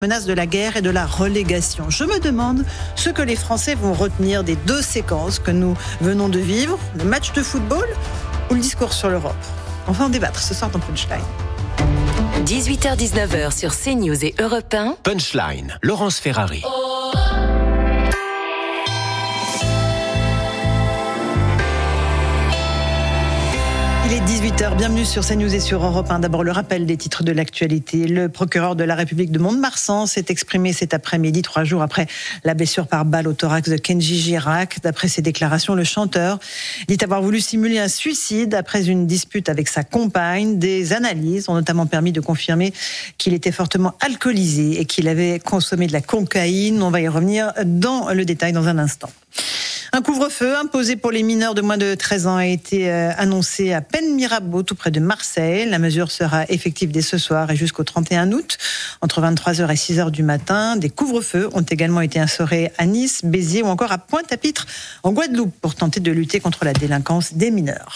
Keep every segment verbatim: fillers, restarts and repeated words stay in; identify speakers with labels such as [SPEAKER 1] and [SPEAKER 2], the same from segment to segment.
[SPEAKER 1] menace de la guerre et de la relégation. Je me demande ce que les Français vont retenir des deux séquences que nous venons de vivre, le match de football ou le discours sur l'Europe. On va en débattre ce soir dans Punchline.
[SPEAKER 2] dix-huit heures dix-neuf heures sur CNews et Europe un.
[SPEAKER 3] Punchline, Laurence Ferrari.
[SPEAKER 1] Il est dix-huit heures, bienvenue sur CNews et sur Europe un. D'abord le rappel des titres de l'actualité. Le procureur de la République de Mont-de-Marsan s'est exprimé cet après-midi, trois jours après la blessure par balle au thorax de Kenji Girac. D'après ses déclarations, le chanteur dit avoir voulu simuler un suicide après une dispute avec sa compagne. Des analyses ont notamment permis de confirmer qu'il était fortement alcoolisé et qu'il avait consommé de la cocaïne. On va y revenir dans le détail dans un instant. Un couvre-feu imposé pour les mineurs de moins de treize ans a été annoncé à Pennes-Mirabeau, tout près de Marseille. La mesure sera effective dès ce soir et jusqu'au trente et un août, entre vingt-trois heures et six heures du matin. Des couvre-feux ont également été instaurés à Nice, Béziers ou encore à Pointe-à-Pitre, en Guadeloupe, pour tenter de lutter contre la délinquance des mineurs.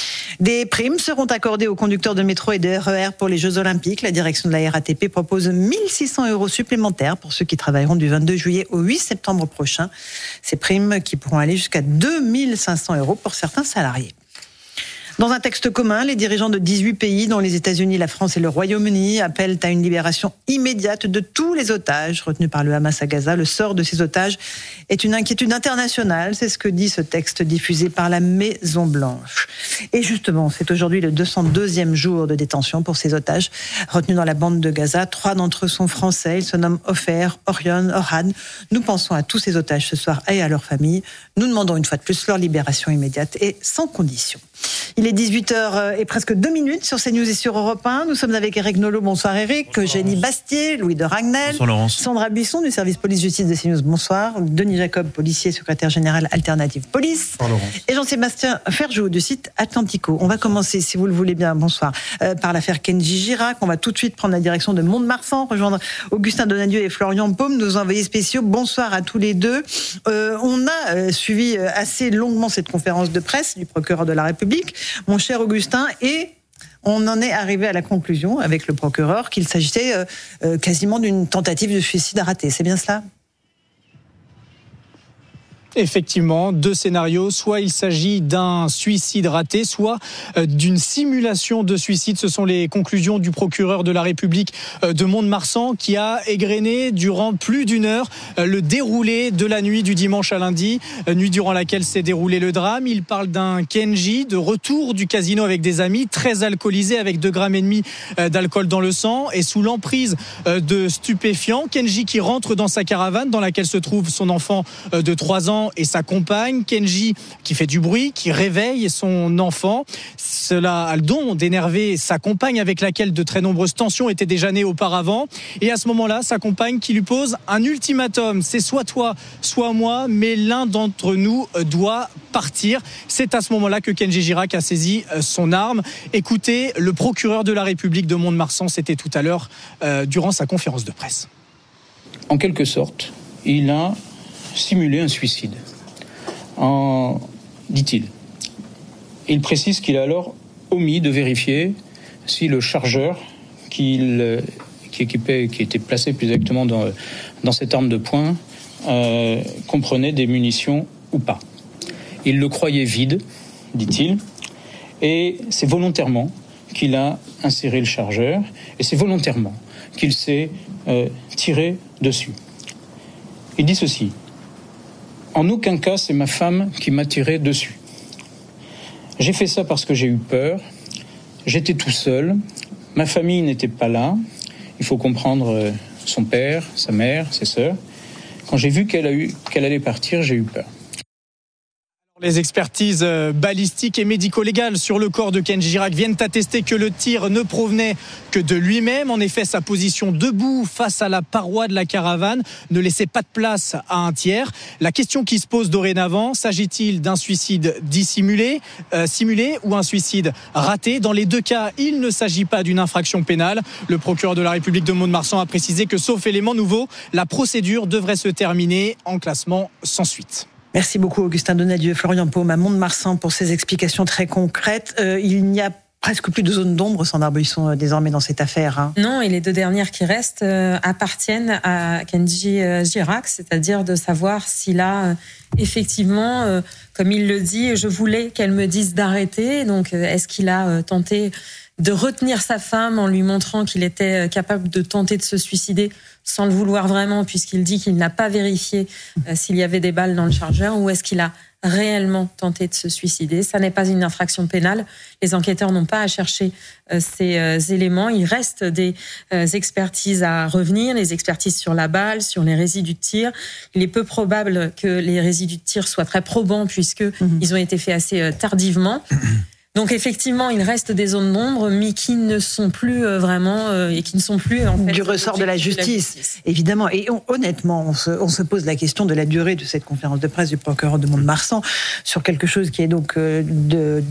[SPEAKER 1] Des primes seront accordées aux conducteurs de métro et de R E R pour les Jeux Olympiques. La direction de la R A T P propose mille six cents euros supplémentaires pour ceux qui travailleront du vingt-deux juillet au huit septembre prochain. Ces primes qui pourront aller jusqu'à deux mille cinq cents euros pour certains salariés. Dans un texte commun, les dirigeants de dix-huit pays, dont les États-Unis, la France et le Royaume-Uni, appellent à une libération immédiate de tous les otages retenus par le Hamas à Gaza. Le sort de ces otages est une inquiétude internationale, c'est ce que dit ce texte diffusé par la Maison-Blanche. Et justement, c'est aujourd'hui le deux cent deuxième jour de détention pour ces otages retenus dans la bande de Gaza. Trois d'entre eux sont français, ils se nomment Ofer, Orion, Orhan. Nous pensons à tous ces otages ce soir et à leurs familles. Nous demandons une fois de plus leur libération immédiate et sans condition. Il est dix-huit heures et presque deux minutes sur CNews et sur Europe un. Nous sommes avec Eric Nolot. Bonsoir Eric. Bonsoir, Eugénie Bastier, Louis de Ragnel. Bonsoir Laurence. Sandra Buisson du service police-justice de CNews. Bonsoir. Denis Jacob, policier, secrétaire général Alternative Police. Bonsoir Laurence. Et Jean-Sébastien Ferjou du site Atlantico. On va commencer, si vous le voulez bien, bonsoir, euh, par l'affaire Kenji Girac. On va tout de suite prendre la direction de Mont-de-Marsan, rejoindre Augustin Donadieu et Florian Paume, nos envoyés spéciaux. Bonsoir à tous les deux. Euh, on a euh, suivi assez longuement cette conférence de presse du procureur de la République, mon cher Augustin, et on en est arrivé à la conclusion avec le procureur qu'il s'agissait euh, euh, quasiment d'une tentative de suicide ratée. C'est bien cela ?
[SPEAKER 4] Effectivement, deux scénarios. Soit il s'agit d'un suicide raté, soit d'une simulation de suicide. Ce sont les conclusions du procureur de la République de Mont-de-Marsan qui a égrené durant plus d'une heure le déroulé de la nuit du dimanche à lundi, nuit durant laquelle s'est déroulé le drame. Il parle d'un Kenji de retour du casino avec des amis, très alcoolisé avec deux grammes et demi d'alcool dans le sang et sous l'emprise de stupéfiants. Kenji qui rentre dans sa caravane dans laquelle se trouve son enfant de trois ans et sa compagne. Kenji qui fait du bruit, qui réveille son enfant. Cela a le don d'énerver sa compagne avec laquelle de très nombreuses tensions étaient déjà nées auparavant. Et à ce moment-là, sa compagne qui lui pose un ultimatum. C'est soit toi, soit moi, mais l'un d'entre nous doit partir. C'est à ce moment-là que Kenji Girac a saisi son arme. Écoutez, le procureur de la République de Mont-de-Marsan, c'était tout à l'heure euh, durant sa conférence de presse.
[SPEAKER 5] En quelque sorte, il a simulé un suicide, en, dit-il. Il précise qu'il a alors omis de vérifier si le chargeur qu'il, qui, équipait, qui était placé plus exactement dans, dans cette arme de poing euh, comprenait des munitions ou pas. Il le croyait vide, dit-il, et c'est volontairement qu'il a inséré le chargeur, et c'est volontairement qu'il s'est euh, tiré dessus. Il dit ceci: en aucun cas, c'est ma femme qui m'a tiré dessus. J'ai fait ça parce que j'ai eu peur. J'étais tout seul. Ma famille n'était pas là. Il faut comprendre son père, sa mère, ses sœurs. Quand j'ai vu qu'elle a eu, qu'elle allait partir, j'ai eu peur.
[SPEAKER 4] Les expertises balistiques et médico-légales sur le corps de Kenji Girac viennent attester que le tir ne provenait que de lui-même. En effet, sa position debout face à la paroi de la caravane ne laissait pas de place à un tiers. La question qui se pose dorénavant, s'agit-il d'un suicide dissimulé, euh, simulé ou un suicide raté ? Dans les deux cas, il ne s'agit pas d'une infraction pénale. Le procureur de la République de Mont-de-Marsan a précisé que, sauf élément nouveau, la procédure devrait se terminer en classement sans suite.
[SPEAKER 1] Merci beaucoup Augustin Donadieu et Florian Paume à Mont-de-Marsan pour ces explications très concrètes. Euh, il n'y a presque plus de zone d'ombre, Sandra Buisson, désormais dans cette affaire. Hein.
[SPEAKER 6] Non, et les deux dernières qui restent euh, appartiennent à Kenji euh, Girac, c'est-à-dire de savoir s'il a euh, effectivement, euh, comme il le dit, je voulais qu'elle me dise d'arrêter. Donc, euh, est-ce qu'il a euh, tenté de retenir sa femme en lui montrant qu'il était capable de tenter de se suicider sans le vouloir vraiment, puisqu'il dit qu'il n'a pas vérifié euh, s'il y avait des balles dans le chargeur, ou est-ce qu'il a réellement tenté de se suicider? Ça n'est pas une infraction pénale. Les enquêteurs n'ont pas à chercher euh, ces euh, éléments. Il reste des euh, expertises à revenir, les expertises sur la balle, sur les résidus de tir. Il est peu probable que les résidus de tir soient très probants puisque mmh. ils ont été faits assez euh, tardivement. Donc effectivement, il reste des zones d'ombre, mais qui ne sont plus euh, vraiment euh, et qui ne sont plus en fait
[SPEAKER 1] du ressort de la justice, de la justice. Évidemment. Et on, honnêtement, on se, on se pose la question de la durée de cette conférence de presse du procureur de Mont-de-Marsan sur quelque chose qui est donc euh, de,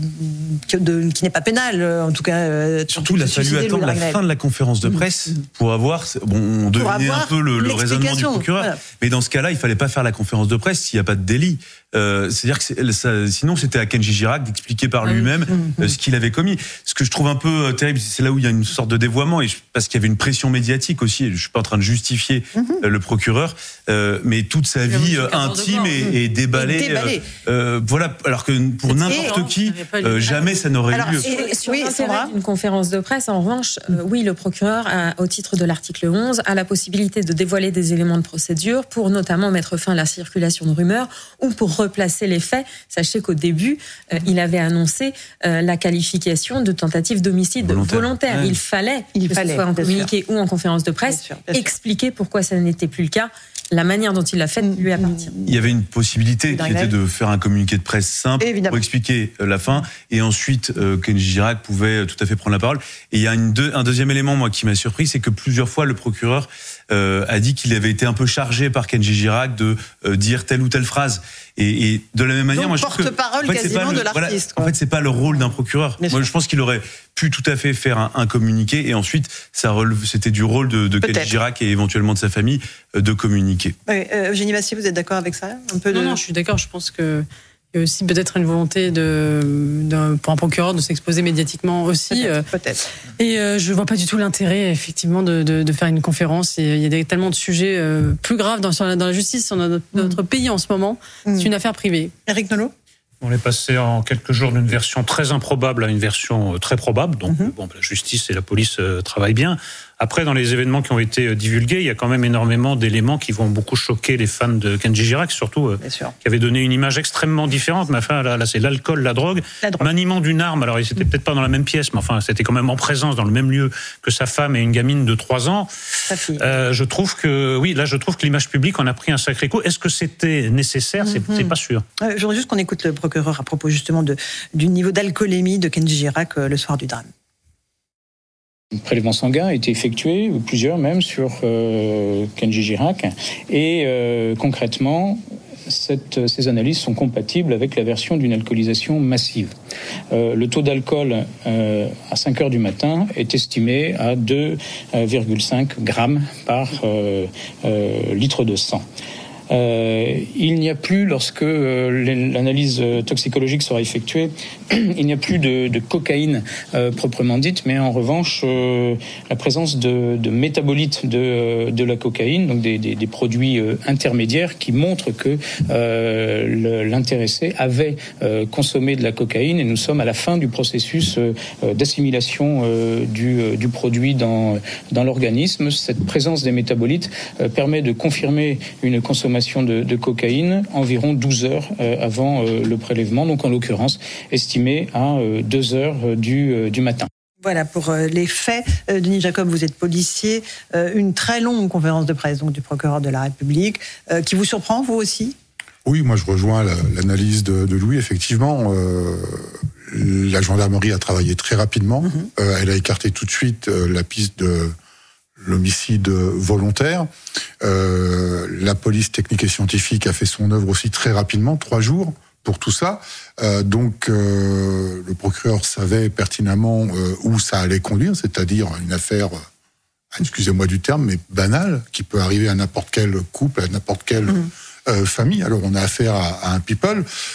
[SPEAKER 1] de, qui n'est pas pénal, en tout cas. Euh,
[SPEAKER 7] Surtout, il a fallu attendre la fin de la conférence de presse mmh. pour avoir. Bon, on devinait un peu le, le raisonnement du procureur, voilà. Mais dans ce cas-là, il fallait pas faire la conférence de presse s'il n'y a pas de délit. Euh, c'est-à-dire que c'est, ça, sinon c'était à Kenji Girac d'expliquer par lui-même euh, ce qu'il avait commis. Ce que je trouve un peu euh, terrible, c'est là où il y a une sorte de dévoiement, et je, parce qu'il y avait une pression médiatique aussi. Et je suis pas en train de justifier euh, le procureur, euh, mais toute sa vie euh, intime est, est déballée. Euh, euh, voilà, alors que pour n'importe qui, euh, jamais ça n'aurait
[SPEAKER 6] alors,
[SPEAKER 7] eu lieu.
[SPEAKER 6] Et sur oui, l'intérêt d'une conférence de presse, en revanche, euh, oui, le procureur, a, au titre de l'article onze, a la possibilité de dévoiler des éléments de procédure pour notamment mettre fin à la circulation de rumeurs ou pour replacer les faits. Sachez qu'au début, euh, il avait annoncé euh, la qualification de tentative d'homicide volontaire. volontaire. Ouais. Il fallait il que fallait, ce soit en communiqué ou en conférence de presse, bien sûr, bien expliquer sûr. pourquoi ça n'était plus le cas. La manière dont il l'a fait lui appartient.
[SPEAKER 7] Il y avait une possibilité qui était de faire un communiqué de presse simple Évidemment. pour expliquer la fin, et ensuite euh, Kenji Girac pouvait tout à fait prendre la parole. Et il y a une deux, un deuxième élément moi qui m'a surpris, c'est que plusieurs fois le procureur euh, a dit qu'il avait été un peu chargé par Kenji Girac de euh, dire telle ou telle phrase. Et, et de la même manière,
[SPEAKER 1] Donc,
[SPEAKER 7] moi je trouve que
[SPEAKER 1] porte-parole en fait, quasiment
[SPEAKER 7] le,
[SPEAKER 1] de l'artiste.
[SPEAKER 7] Voilà, en fait, c'est pas le rôle d'un procureur. Bien moi, sûr. je pense qu'il aurait pu tout à fait faire un, un communiqué, et ensuite, ça relève, c'était du rôle de, de Kenji Girac et éventuellement de sa famille euh, de communiquer.
[SPEAKER 1] Oui, euh, Eugénie Bastier, vous êtes d'accord avec ça? Un peu de...
[SPEAKER 8] Non, non, je suis d'accord. Je pense que il y a aussi peut-être une volonté de, de, pour un procureur de s'exposer médiatiquement aussi.
[SPEAKER 1] Peut-être.
[SPEAKER 8] Euh,
[SPEAKER 1] peut-être.
[SPEAKER 8] Et euh, je ne vois pas du tout l'intérêt, effectivement, de, de, de faire une conférence. Et il y a des, tellement de sujets euh, plus graves dans, dans la justice, dans notre, mmh. notre pays en ce moment. Mmh. C'est une affaire privée.
[SPEAKER 1] Éric Nolot?
[SPEAKER 9] On est passé en quelques jours d'une version très improbable à une version très probable. Donc, mmh. bon, la justice et la police euh, travaillent bien. Après, dans les événements qui ont été divulgués, il y a quand même énormément d'éléments qui vont beaucoup choquer les fans de Kenji Girac, surtout, euh, qui avaient donné une image extrêmement différente. Mais enfin, là, là c'est l'alcool, la drogue, la drogue. Maniement d'une arme. Alors, il n'était mmh. peut-être pas dans la même pièce, mais enfin, c'était quand même en présence, dans le même lieu que sa femme et une gamine de trois ans. Euh, je trouve que, oui, là, je trouve que l'image publique en a pris un sacré coup. Est-ce que c'était nécessaire? mmh. C'est, c'est pas sûr.
[SPEAKER 1] Euh, je voudrais juste qu'on écoute le procureur à propos justement de, du niveau d'alcoolémie de Kenji Girac euh, le soir du drame.
[SPEAKER 5] Un prélèvement sanguin a été effectué, ou plusieurs même, sur euh, Kenji Girac. Et euh, concrètement, cette, ces analyses sont compatibles avec la version d'une alcoolisation massive. Euh, le taux d'alcool euh, à cinq heures du matin est estimé à deux virgule cinq grammes par euh, euh, litre de sang. Euh, il n'y a plus, lorsque euh, l'analyse toxicologique sera effectuée, il n'y a plus de, de cocaïne euh, proprement dite, mais en revanche, euh, la présence de, de métabolites de, de la cocaïne, donc des, des, des produits euh, intermédiaires qui montrent que euh, le, l'intéressé avait euh, consommé de la cocaïne, et nous sommes à la fin du processus euh, d'assimilation euh, du, euh, du produit dans, dans l'organisme. Cette présence des métabolites euh, permet de confirmer une consommation De, de cocaïne environ douze heures euh, avant euh, le prélèvement, donc en l'occurrence estimé à euh, deux heures euh, du, euh, du matin.
[SPEAKER 1] Voilà pour euh, les faits. Euh, Denis Jacob, vous êtes policier. Euh, une très longue conférence de presse donc, du procureur de la République euh, qui vous surprend, vous aussi?
[SPEAKER 10] Oui, moi je rejoins la, l'analyse de, de Louis. Effectivement, euh, la gendarmerie a travaillé très rapidement. Mm-hmm. Euh, elle a écarté tout de suite euh, la piste de l'homicide volontaire. Euh, la police technique et scientifique a fait son œuvre aussi très rapidement, trois jours pour tout ça. Euh, donc euh, le procureur savait pertinemment euh, où ça allait conduire, c'est-à-dire une affaire, euh, excusez-moi du terme, mais banale, qui peut arriver à n'importe quel couple, à n'importe quelle mmh. euh, famille. Alors on a affaire à, à un people.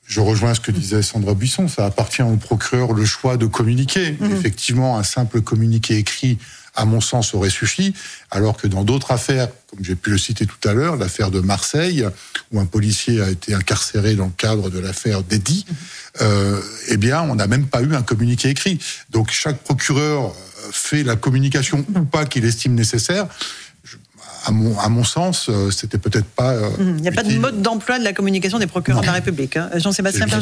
[SPEAKER 10] Je rejoins ce que disait Sandra Buisson, ça appartient au procureur le choix de communiquer. Mmh. Effectivement, un simple communiqué écrit, à mon sens, aurait suffi, alors que dans d'autres affaires, comme j'ai pu le citer tout à l'heure, l'affaire de Marseille, où un policier a été incarcéré dans le cadre de l'affaire d'Eddy, mmh. euh, eh bien, on n'a même pas eu un communiqué écrit. Donc, chaque procureur fait la communication ou pas qu'il estime nécessaire. À mon, à mon sens, c'était peut-être pas...
[SPEAKER 1] Il n'y a pas de mode d'emploi de la communication des procureurs non. de la République. Hein. Jean-Sébastien Ferjou ?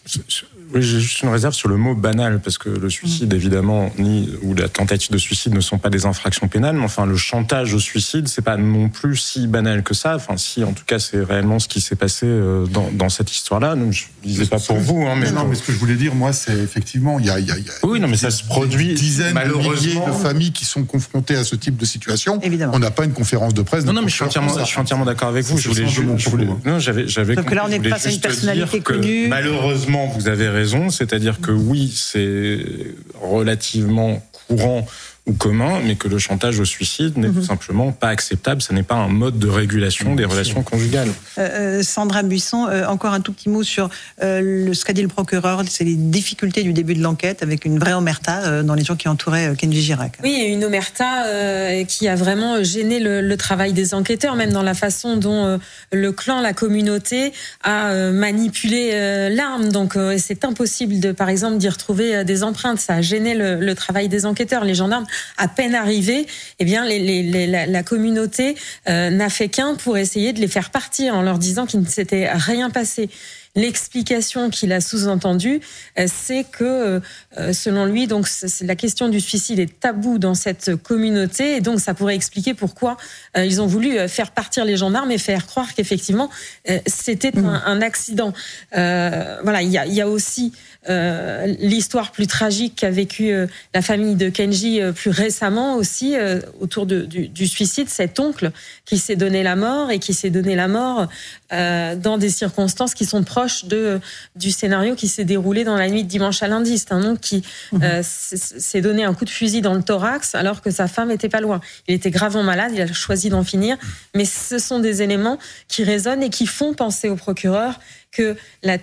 [SPEAKER 11] Oui, j'ai juste une réserve sur le mot banal, parce que le suicide, mmh. évidemment, ni ou la tentative de suicide ne sont pas des infractions pénales, mais enfin, le chantage au suicide, c'est pas non plus si banal que ça. Enfin, si, en tout cas, c'est réellement ce qui s'est passé dans, dans cette histoire-là. Donc, je ne disais pas pour vous, hein, mais...
[SPEAKER 10] Non,
[SPEAKER 11] pour...
[SPEAKER 10] mais ce que je voulais dire, moi, c'est effectivement, il y a, il y a, il y a
[SPEAKER 11] oui, non, mais ça se produit
[SPEAKER 10] des dizaines de milliers de familles qui sont confrontées à ce type de situation.
[SPEAKER 1] Évidemment.
[SPEAKER 10] On n'a pas une conférence de presse.
[SPEAKER 11] Non, non, mais je suis entièrement, je suis entièrement d'accord avec vous. Je voulais, je, je voulais, non, j'avais, j'avais.
[SPEAKER 1] Donc là, on est face à une personnalité connue.
[SPEAKER 11] Malheureusement, vous avez raison. C'est-à-dire que oui, c'est relativement courant ou commun, mais que le chantage au suicide n'est mmh. tout simplement pas acceptable. Ce n'est pas un mode de régulation mmh. des relations conjugales.
[SPEAKER 1] Euh, Sandra Buisson, euh, encore un tout petit mot sur euh, le, ce qu'a dit le procureur, c'est les difficultés du début de l'enquête avec une vraie omerta euh, dans les jours qui entouraient euh, Kenji Girac.
[SPEAKER 6] Oui, une omerta euh, qui a vraiment gêné le, le travail des enquêteurs, même dans la façon dont euh, le clan, la communauté a euh, manipulé euh, l'arme. Donc euh, c'est impossible, de, par exemple, d'y retrouver euh, des empreintes. Ça a gêné le, le travail des enquêteurs. Les gendarmes, à peine arrivés, eh bien, les, les, les, la, la communauté euh, n'a fait qu'un pour essayer de les faire partir en leur disant qu'il ne s'était rien passé. L'explication qu'il a sous-entendue, c'est que, selon lui, donc c'est la question du suicide est tabou dans cette communauté, et donc ça pourrait expliquer pourquoi ils ont voulu faire partir les gendarmes et faire croire qu'effectivement c'était un, un accident. Euh, voilà, il y a, il y a aussi euh, l'histoire plus tragique qu'a vécue la famille de Kenji plus récemment aussi euh, autour de, du, du suicide. Cet oncle qui s'est donné la mort et qui s'est donné la mort euh, dans des circonstances qui sont proches de, du scénario qui s'est déroulé dans la nuit de dimanche à lundi. C'est un oncle qui mmh. euh, s'est donné un coup de fusil dans le thorax alors que sa femme était pas loin. Il était gravement malade, il a choisi d'en finir, mais ce sont des éléments qui résonnent et qui font penser au procureur que la,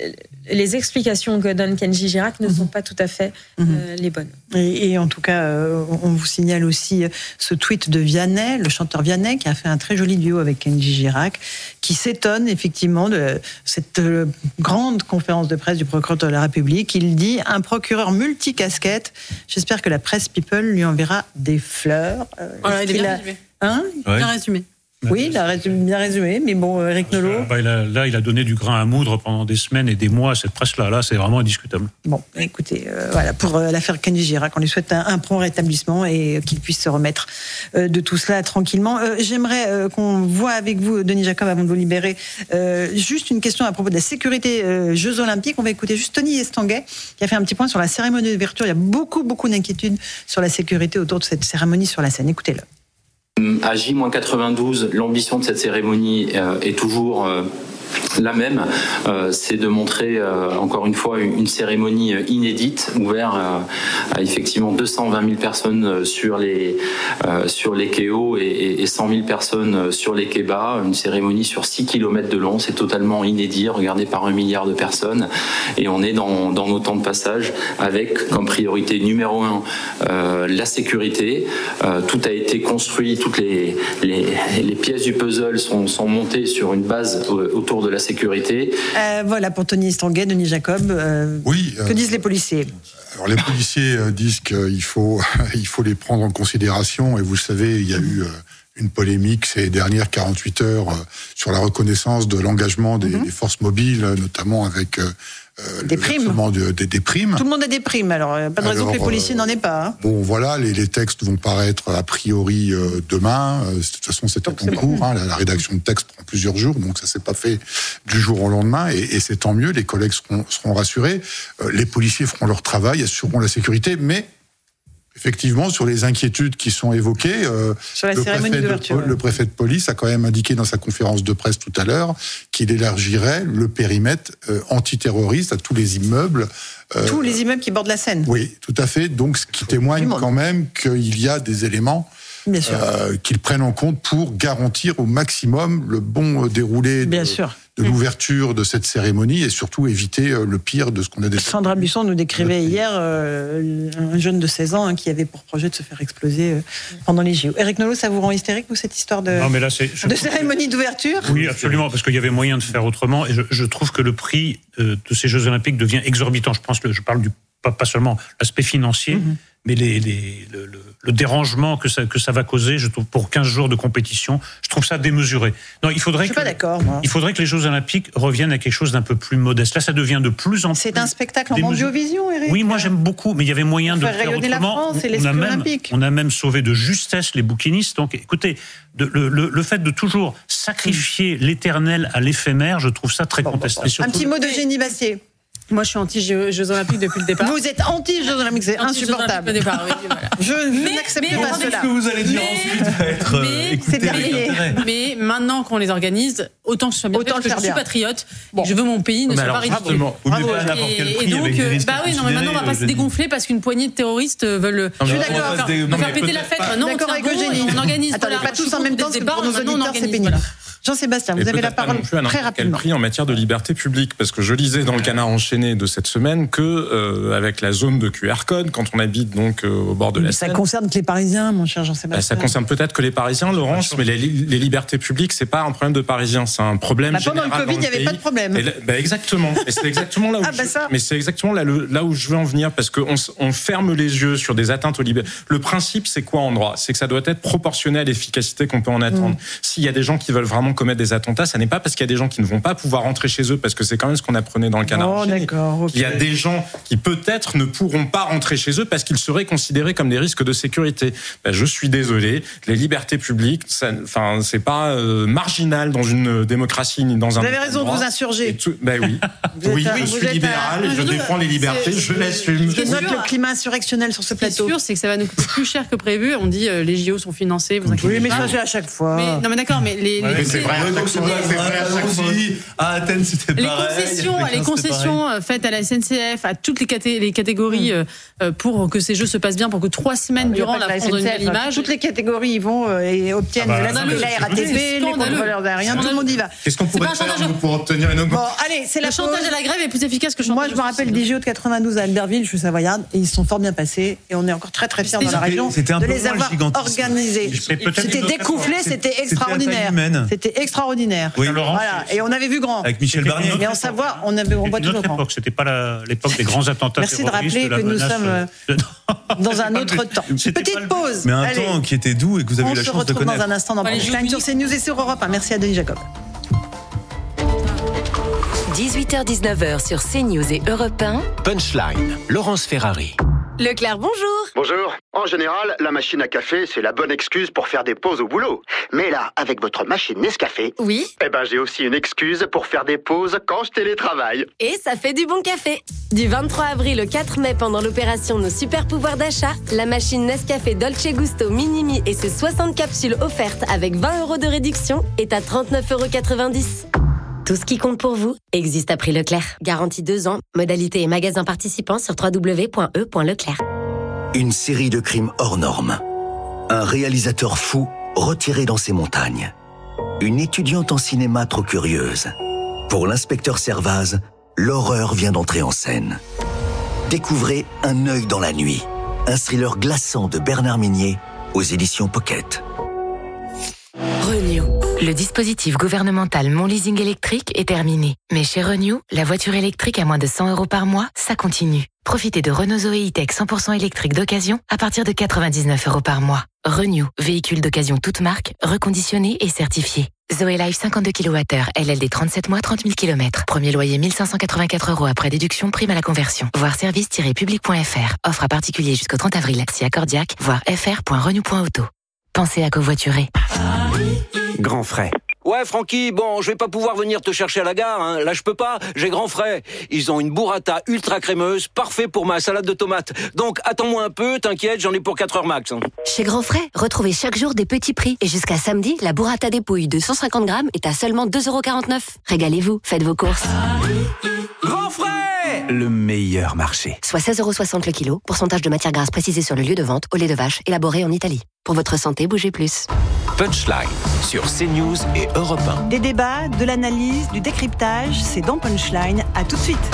[SPEAKER 6] les explications que donne Kenji Girac ne sont pas tout à fait euh, les bonnes.
[SPEAKER 1] Et, et en tout cas, euh, on vous signale aussi ce tweet de Vianney, le chanteur Vianney, qui a fait un très joli duo avec Kenji Girac, qui s'étonne effectivement de cette euh, grande conférence de presse du procureur de la République. Il dit « Un procureur multicasquette, j'espère que la presse People lui enverra des fleurs. Euh, »
[SPEAKER 8] Voilà, il est bien a... résumé.
[SPEAKER 1] Hein
[SPEAKER 8] ouais. Bien résumé.
[SPEAKER 1] Oui, il a bien résumé, mais bon, Eric Nolot...
[SPEAKER 9] Bah, il a, là, il a donné du grain à moudre pendant des semaines et des mois à cette presse-là. Là, c'est vraiment indiscutable.
[SPEAKER 1] Bon, écoutez, euh, voilà, pour euh, l'affaire Kenji Girac, on lui souhaite un, un prompt rétablissement et euh, qu'il puisse se remettre euh, de tout cela tranquillement. Euh, j'aimerais euh, qu'on voit avec vous, Denis Jacob, avant de vous libérer, euh, juste une question à propos de la sécurité euh, Jeux Olympiques. On va écouter juste Tony Estanguet, qui a fait un petit point sur la cérémonie d'ouverture. Il y a beaucoup, beaucoup d'inquiétudes sur la sécurité autour de cette cérémonie sur la scène. Écoutez-le.
[SPEAKER 12] À J quatre-vingt-douze, l'ambition de cette cérémonie euh, est toujours euh, la même, euh, c'est de montrer euh, encore une fois une cérémonie inédite, ouverte euh, à effectivement deux cent vingt mille personnes sur les, euh, sur les quais hauts et, et cent mille personnes sur les quais bas, une cérémonie sur six kilomètres de long, c'est totalement inédit, regardé par un milliard de personnes, et on est dans, dans nos temps de passage avec comme priorité numéro un euh, la sécurité. Euh, tout a été construit, toutes les, les, les pièces du puzzle sont, sont montées sur une base autour de la sécurité.
[SPEAKER 1] Euh, voilà pour Tony Estanguet, Denis Jacob. Euh,
[SPEAKER 10] oui.
[SPEAKER 1] Que euh, disent les policiers ?
[SPEAKER 10] Alors les policiers euh, disent qu'il faut, il faut les prendre en considération, et vous le savez, il y a mmh. eu euh, une polémique ces dernières quarante-huit heures euh, sur la reconnaissance de l'engagement des, mmh. des forces mobiles, notamment avec euh,
[SPEAKER 1] des primes.
[SPEAKER 10] De, de, des primes.
[SPEAKER 1] Tout le monde a des primes, alors pas de raison alors, que les policiers euh, n'en aient pas. Hein.
[SPEAKER 10] Bon, voilà, les, les textes vont paraître a priori euh, demain. Euh, de toute façon, c'est en cours. Hein, la, la rédaction de texte prend plusieurs jours, donc ça s'est pas fait du jour au lendemain, et, et c'est tant mieux. Les collègues seront, seront rassurés. Euh, les policiers feront leur travail, assureront la sécurité, mais effectivement, sur les inquiétudes qui sont évoquées, euh,
[SPEAKER 1] sur la
[SPEAKER 10] le,
[SPEAKER 1] cérémonie
[SPEAKER 10] préfet
[SPEAKER 1] d'ouverture,
[SPEAKER 10] de, le préfet de police a quand même indiqué dans sa conférence de presse tout à l'heure qu'il élargirait le périmètre euh, antiterroriste à tous les immeubles.
[SPEAKER 1] Euh, tous les immeubles qui bordent la Seine.
[SPEAKER 10] Oui, tout à fait. Donc, ce qui témoigne quand même qu'il y a des éléments euh, qu'ils prennent en compte pour garantir au maximum le bon déroulé de, de l'ouverture de cette cérémonie et surtout éviter le pire de ce qu'on a déjà.
[SPEAKER 1] Sandra Buisson nous décrivait hier euh, un jeune de seize ans hein, qui avait pour projet de se faire exploser euh, pendant les J O. Éric Nolot, ça vous rend hystérique, vous, cette histoire de,
[SPEAKER 9] non, mais là, c'est,
[SPEAKER 1] de cérémonie d'ouverture ?
[SPEAKER 9] Oui, absolument, parce qu'il y avait moyen de faire autrement. Et je, je trouve que le prix euh, de ces Jeux Olympiques devient exorbitant. Je pense que je parle du pas, pas seulement l'aspect financier, mmh. mais les, les, le, le, le dérangement que ça, que ça va causer, je trouve, pour quinze jours de compétition, je trouve ça démesuré. Non, il faudrait
[SPEAKER 1] je suis
[SPEAKER 9] que,
[SPEAKER 1] pas d'accord, moi.
[SPEAKER 9] Il faudrait que les Jeux Olympiques reviennent à quelque chose d'un peu plus modeste. Là, ça devient de plus en plus.
[SPEAKER 1] C'est un spectacle en mondiovision, Éric.
[SPEAKER 9] Oui, moi j'aime beaucoup, mais il y avait moyen
[SPEAKER 1] faire
[SPEAKER 9] de faire
[SPEAKER 1] rayonner
[SPEAKER 9] autrement.
[SPEAKER 1] La France et
[SPEAKER 9] on, a même,
[SPEAKER 1] olympiques.
[SPEAKER 9] on a même sauvé de justesse les bouquinistes. Donc, écoutez, de, le, le, le fait de toujours sacrifier mmh. l'éternel à l'éphémère, je trouve ça très bon, contestable.
[SPEAKER 1] Bon, bon. Un petit mot de Génie Bastier.
[SPEAKER 8] Moi, je suis anti-Jeux Olympiques depuis le départ.
[SPEAKER 1] Vous êtes anti-Jeux Olympiques, c'est insupportable.
[SPEAKER 8] Depuis le départ, oui, voilà.
[SPEAKER 1] Je, je n'accepte pas cela.
[SPEAKER 7] Ce que vous allez dire mais, ensuite va être
[SPEAKER 8] mais,
[SPEAKER 7] écouté
[SPEAKER 8] avec intérêt. Mais maintenant qu'on les organise, autant que ce soit bien
[SPEAKER 1] autant
[SPEAKER 8] fait, parce que je suis patriote, bon. je veux mon pays ne soit pas ridicule.
[SPEAKER 7] Et,
[SPEAKER 8] et donc, bah oui, non, mais maintenant on va pas se dégonfler parce qu'une poignée de terroristes veulent
[SPEAKER 1] je suis d'accord.
[SPEAKER 8] faire péter la fête. Maintenant, on organise.
[SPEAKER 1] Attendez, pas tous en même temps, pour nos auditeurs, c'est pénible. Jean-Sébastien, vous avez la parole très rapidement.
[SPEAKER 11] Quel prix en matière de liberté publique ? Parce que je lisais dans le Canard enchaîné de cette semaine que euh, avec la zone de Q R code, quand on habite donc euh, au bord de la Seine,
[SPEAKER 1] ça concerne que les Parisiens, mon cher Jean-Sébastien.
[SPEAKER 11] Bah, ça concerne peut-être que les Parisiens, Laurence, mais les, les libertés publiques, c'est pas un problème de Parisiens, c'est un problème bah, général.
[SPEAKER 1] Pendant le Covid, il n'y avait
[SPEAKER 11] pays.
[SPEAKER 1] pas de problème.
[SPEAKER 11] Et là, bah, exactement. Et c'est exactement là où.
[SPEAKER 1] ah, bah, ça.
[SPEAKER 11] Je, mais c'est exactement là, le, là où je veux en venir, parce qu'on on ferme les yeux sur des atteintes aux libertés. Le principe, c'est quoi en droit ? C'est que ça doit être proportionné à l'efficacité qu'on peut en attendre. Mmh. S'il y a des gens qui veulent vraiment commettre des attentats, ça n'est pas parce qu'il y a des gens qui ne vont pas pouvoir rentrer chez eux, parce que c'est quand même ce qu'on apprenait dans le Canard
[SPEAKER 1] oh,
[SPEAKER 11] enchaîné.
[SPEAKER 1] D'accord, okay.
[SPEAKER 11] Il y a des gens qui peut-être ne pourront pas rentrer chez eux parce qu'ils seraient considérés comme des risques de sécurité. Ben, je suis désolé, les libertés publiques, ça, enfin, c'est pas euh, marginal dans une démocratie ni dans un.
[SPEAKER 1] Vous avez raison
[SPEAKER 11] droit.
[SPEAKER 1] de vous insurger.
[SPEAKER 11] Tout, ben oui, oui,
[SPEAKER 1] un,
[SPEAKER 11] je suis libéral, un... je défends les libertés, je l'assume.
[SPEAKER 1] Je note le climat insurrectionnel sur ce plateau.
[SPEAKER 8] Ce qui est sûr, c'est que ça va nous coûter plus cher que prévu. On dit euh, les J O sont financés. Vous
[SPEAKER 1] oui, mais ça c'est à chaque fois.
[SPEAKER 8] Mais, non mais d'accord, mais les.
[SPEAKER 7] Ouais,
[SPEAKER 8] les
[SPEAKER 7] c'est vrai. C'est vrai à chaque fois. À Athènes, c'était pareil.
[SPEAKER 8] Les concessions, les concessions faites à la S N C F, à toutes les, caté- les catégories mmh. pour que ces Jeux se passent bien, pour que trois semaines ah, durant la France donne une belle image.
[SPEAKER 1] Toutes les catégories y vont euh, et obtiennent ah bah, la, la, la R A T P, les contrôleurs d'aérien, tout le monde y va.
[SPEAKER 11] Qu'est-ce qu'on pourrait faire pour obtenir une augmentation ?
[SPEAKER 1] Bon, allez, c'est la
[SPEAKER 8] le chantage à la grève est plus efficace que le chantage.
[SPEAKER 1] Moi, je me rappelle des J O de quatre-vingt-douze à Albertville, je suis savoyarde, et ils sont fort bien passés, et on est encore très très fiers dans la région de les avoir organisés. C'était découplé, c'était extraordinaire. C'était extraordinaire. Voilà, et on avait vu grand.
[SPEAKER 7] Avec Michel Barnier.
[SPEAKER 1] Et en Savoie, on avait on voit toujours grand.
[SPEAKER 9] C'était pas la, l'époque des grands attentats
[SPEAKER 1] Merci
[SPEAKER 9] terroristes.
[SPEAKER 1] Merci de rappeler que nous sommes de... dans un autre temps. Petite pause.
[SPEAKER 7] Mais un Allez. temps qui était doux et que vous avez eu la chance de connaître. On se retrouve dans un
[SPEAKER 1] instant dans Punchline sur CNews et sur Europe un. Merci à Denis Jacob.
[SPEAKER 2] dix-huit heures dix-neuf heures sur CNews et Europe un.
[SPEAKER 3] Punchline, Laurence Ferrari.
[SPEAKER 2] Leclerc, bonjour.
[SPEAKER 13] Bonjour. En général, la machine à café, c'est la bonne excuse pour faire des pauses au boulot. Mais là, avec votre machine Nescafé,
[SPEAKER 2] oui.
[SPEAKER 13] Eh ben, j'ai aussi une excuse pour faire des pauses quand je télétravaille.
[SPEAKER 14] Et ça fait du bon café. Du vingt-trois avril au quatre mai, pendant l'opération Nos Super Pouvoirs d'achat, la machine Nescafé Dolce Gusto Minimi et ses soixante capsules offertes avec vingt euros de réduction est à trente-neuf euros quatre-vingt-dix. Tout ce qui compte pour vous existe à prix Leclerc. Garantie deux ans. Modalité et magasins participants sur w w w point e point leclerc.
[SPEAKER 15] Une série de crimes hors normes. Un réalisateur fou retiré dans ses montagnes. Une étudiante en cinéma trop curieuse. Pour l'inspecteur Servaz, l'horreur vient d'entrer en scène. Découvrez Un œil dans la nuit. Un thriller glaçant de Bernard Minier aux éditions Pocket.
[SPEAKER 2] Renew. Le dispositif gouvernemental Mon Leasing électrique est terminé. Mais chez Renew, la voiture électrique à moins de cent euros par mois, ça continue. Profitez de Renault Zoé E-Tech cent pour cent électrique d'occasion à partir de quatre-vingt-dix-neuf euros par mois. Renew, véhicule d'occasion toute marque, reconditionné et certifié. Zoé Life cinquante-deux kilowattheures, L L D trente-sept mois, trente mille kilomètres. Premier loyer mille cinq cent quatre-vingt-quatre euros après déduction, prime à la conversion. Voir service tiret public point f r. Offre à particulier jusqu'au trente avril. Si accordiaque, voir f r point renew point auto. Pensez à covoiturer.
[SPEAKER 16] Grand frais. Ouais, Francky, bon, je vais pas pouvoir venir te chercher à la gare, hein. Là, je peux pas, j'ai grand frais. Ils ont une burrata ultra crémeuse, parfait pour ma salade de tomates. Donc, attends-moi un peu, t'inquiète, j'en ai pour quatre heures max. Hein.
[SPEAKER 14] Chez Grand Frais, retrouvez chaque jour des petits prix. Et jusqu'à samedi, la burrata dépouille de cent cinquante grammes est à seulement deux euros quarante-neuf. Régalez-vous, faites vos courses.
[SPEAKER 16] Grand
[SPEAKER 17] frais. Le meilleur marché.
[SPEAKER 18] Soit seize euros soixante le kilo. Pourcentage de matière grasse précisé sur le lieu de vente. Au lait de vache, élaboré en Italie. Pour votre santé, bougez plus.
[SPEAKER 3] Punchline sur CNews et Europe un.
[SPEAKER 1] Des débats, de l'analyse, du décryptage, c'est dans Punchline. À tout de suite.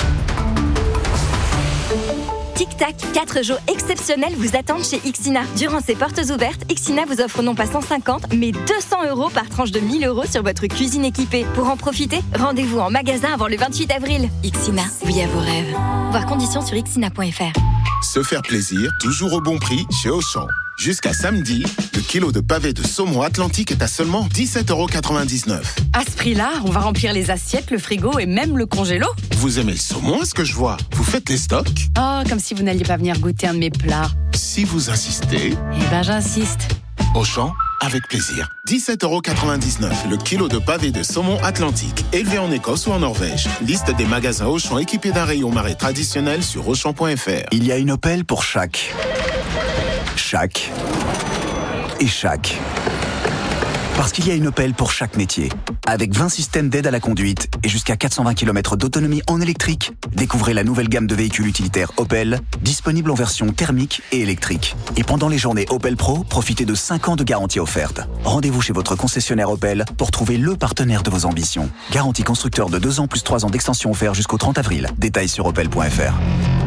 [SPEAKER 19] Tic Tac, quatre jours exceptionnels vous attendent chez Ixina. Durant ces portes ouvertes, Ixina vous offre non pas cent cinquante, mais deux cents euros par tranche de mille euros sur votre cuisine équipée. Pour en profiter, rendez-vous en magasin avant le vingt-huit avril. Ixina, oui à vos rêves. Voir conditions sur ixina point f r.
[SPEAKER 20] Se faire plaisir, toujours au bon prix chez Auchan. Jusqu'à samedi, le kilo de pavé de saumon Atlantique est à seulement dix-sept euros quatre-vingt-dix-neuf.
[SPEAKER 21] À ce prix-là, on va remplir les assiettes, le frigo et même le congélo.
[SPEAKER 20] Vous aimez le saumon, à ce que je vois? Vous faites les stocks?
[SPEAKER 21] Oh, comme si vous n'alliez pas venir goûter un de mes plats.
[SPEAKER 20] Si vous insistez...
[SPEAKER 21] Eh ben, j'insiste.
[SPEAKER 20] Auchan, avec plaisir. dix-sept euros quatre-vingt-dix-neuf, le kilo de pavé de saumon Atlantique, élevé en Écosse ou en Norvège. Liste des magasins Auchan équipés d'un rayon marais traditionnel sur auchan point f r.
[SPEAKER 22] Il y a une Opel pour chaque. Chaque. Et chaque. Parce qu'il y a une Opel pour chaque métier. Avec vingt systèmes d'aide à la conduite et jusqu'à quatre cent vingt kilomètres d'autonomie en électrique, découvrez la nouvelle gamme de véhicules utilitaires Opel, disponible en version thermique et électrique. Et pendant les journées Opel Pro, profitez de cinq ans de garantie offerte. Rendez-vous chez votre concessionnaire Opel pour trouver le partenaire de vos ambitions. Garantie constructeur de deux ans plus trois ans d'extension offert jusqu'au trente avril. Détails sur opel point f r.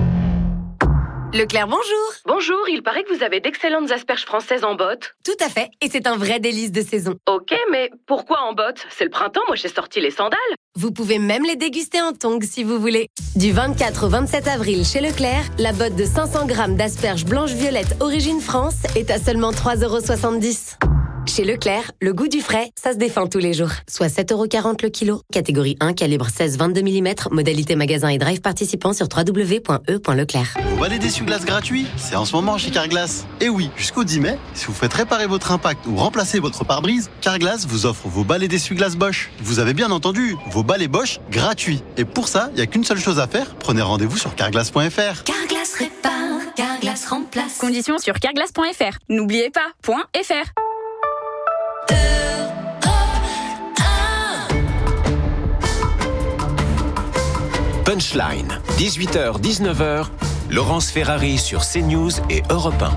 [SPEAKER 19] Leclerc, bonjour.
[SPEAKER 18] Bonjour, il paraît que vous avez d'excellentes asperges françaises en botte.
[SPEAKER 19] Tout à fait, et c'est un vrai délice de saison.
[SPEAKER 18] Ok, mais pourquoi en botte? C'est le printemps, moi j'ai sorti les sandales.
[SPEAKER 19] Vous pouvez même les déguster en tongs si vous voulez. Du vingt-quatre au vingt-sept avril chez Leclerc, la botte de cinq cents grammes d'asperges blanches-violettes origine France est à seulement trois euros soixante-dix. Chez Leclerc, le goût du frais, ça se défend tous les jours. Soit sept euros quarante le kilo. Catégorie un, calibre seize vingt-deux millimètres. Modalité magasin et drive participant sur w w w point e point leclerc.
[SPEAKER 23] Vous balai d'essuie-glace gratuit, c'est en ce moment chez Carglass. Et oui, jusqu'au dix mai, si vous faites réparer votre impact ou remplacer votre pare-brise, Carglass vous offre vos balais d'essuie-glace Bosch. Vous avez bien entendu, vos balais Bosch gratuits. Et pour ça, il n'y a qu'une seule chose à faire, prenez rendez-vous sur carglass point f r.
[SPEAKER 19] Carglass répare, Carglass remplace.
[SPEAKER 21] Conditions sur carglass point f r. N'oubliez pas, point .fr.
[SPEAKER 3] Punchline, dix-huit heures dix-neuf heures, Laurence Ferrari sur CNews et Europe un.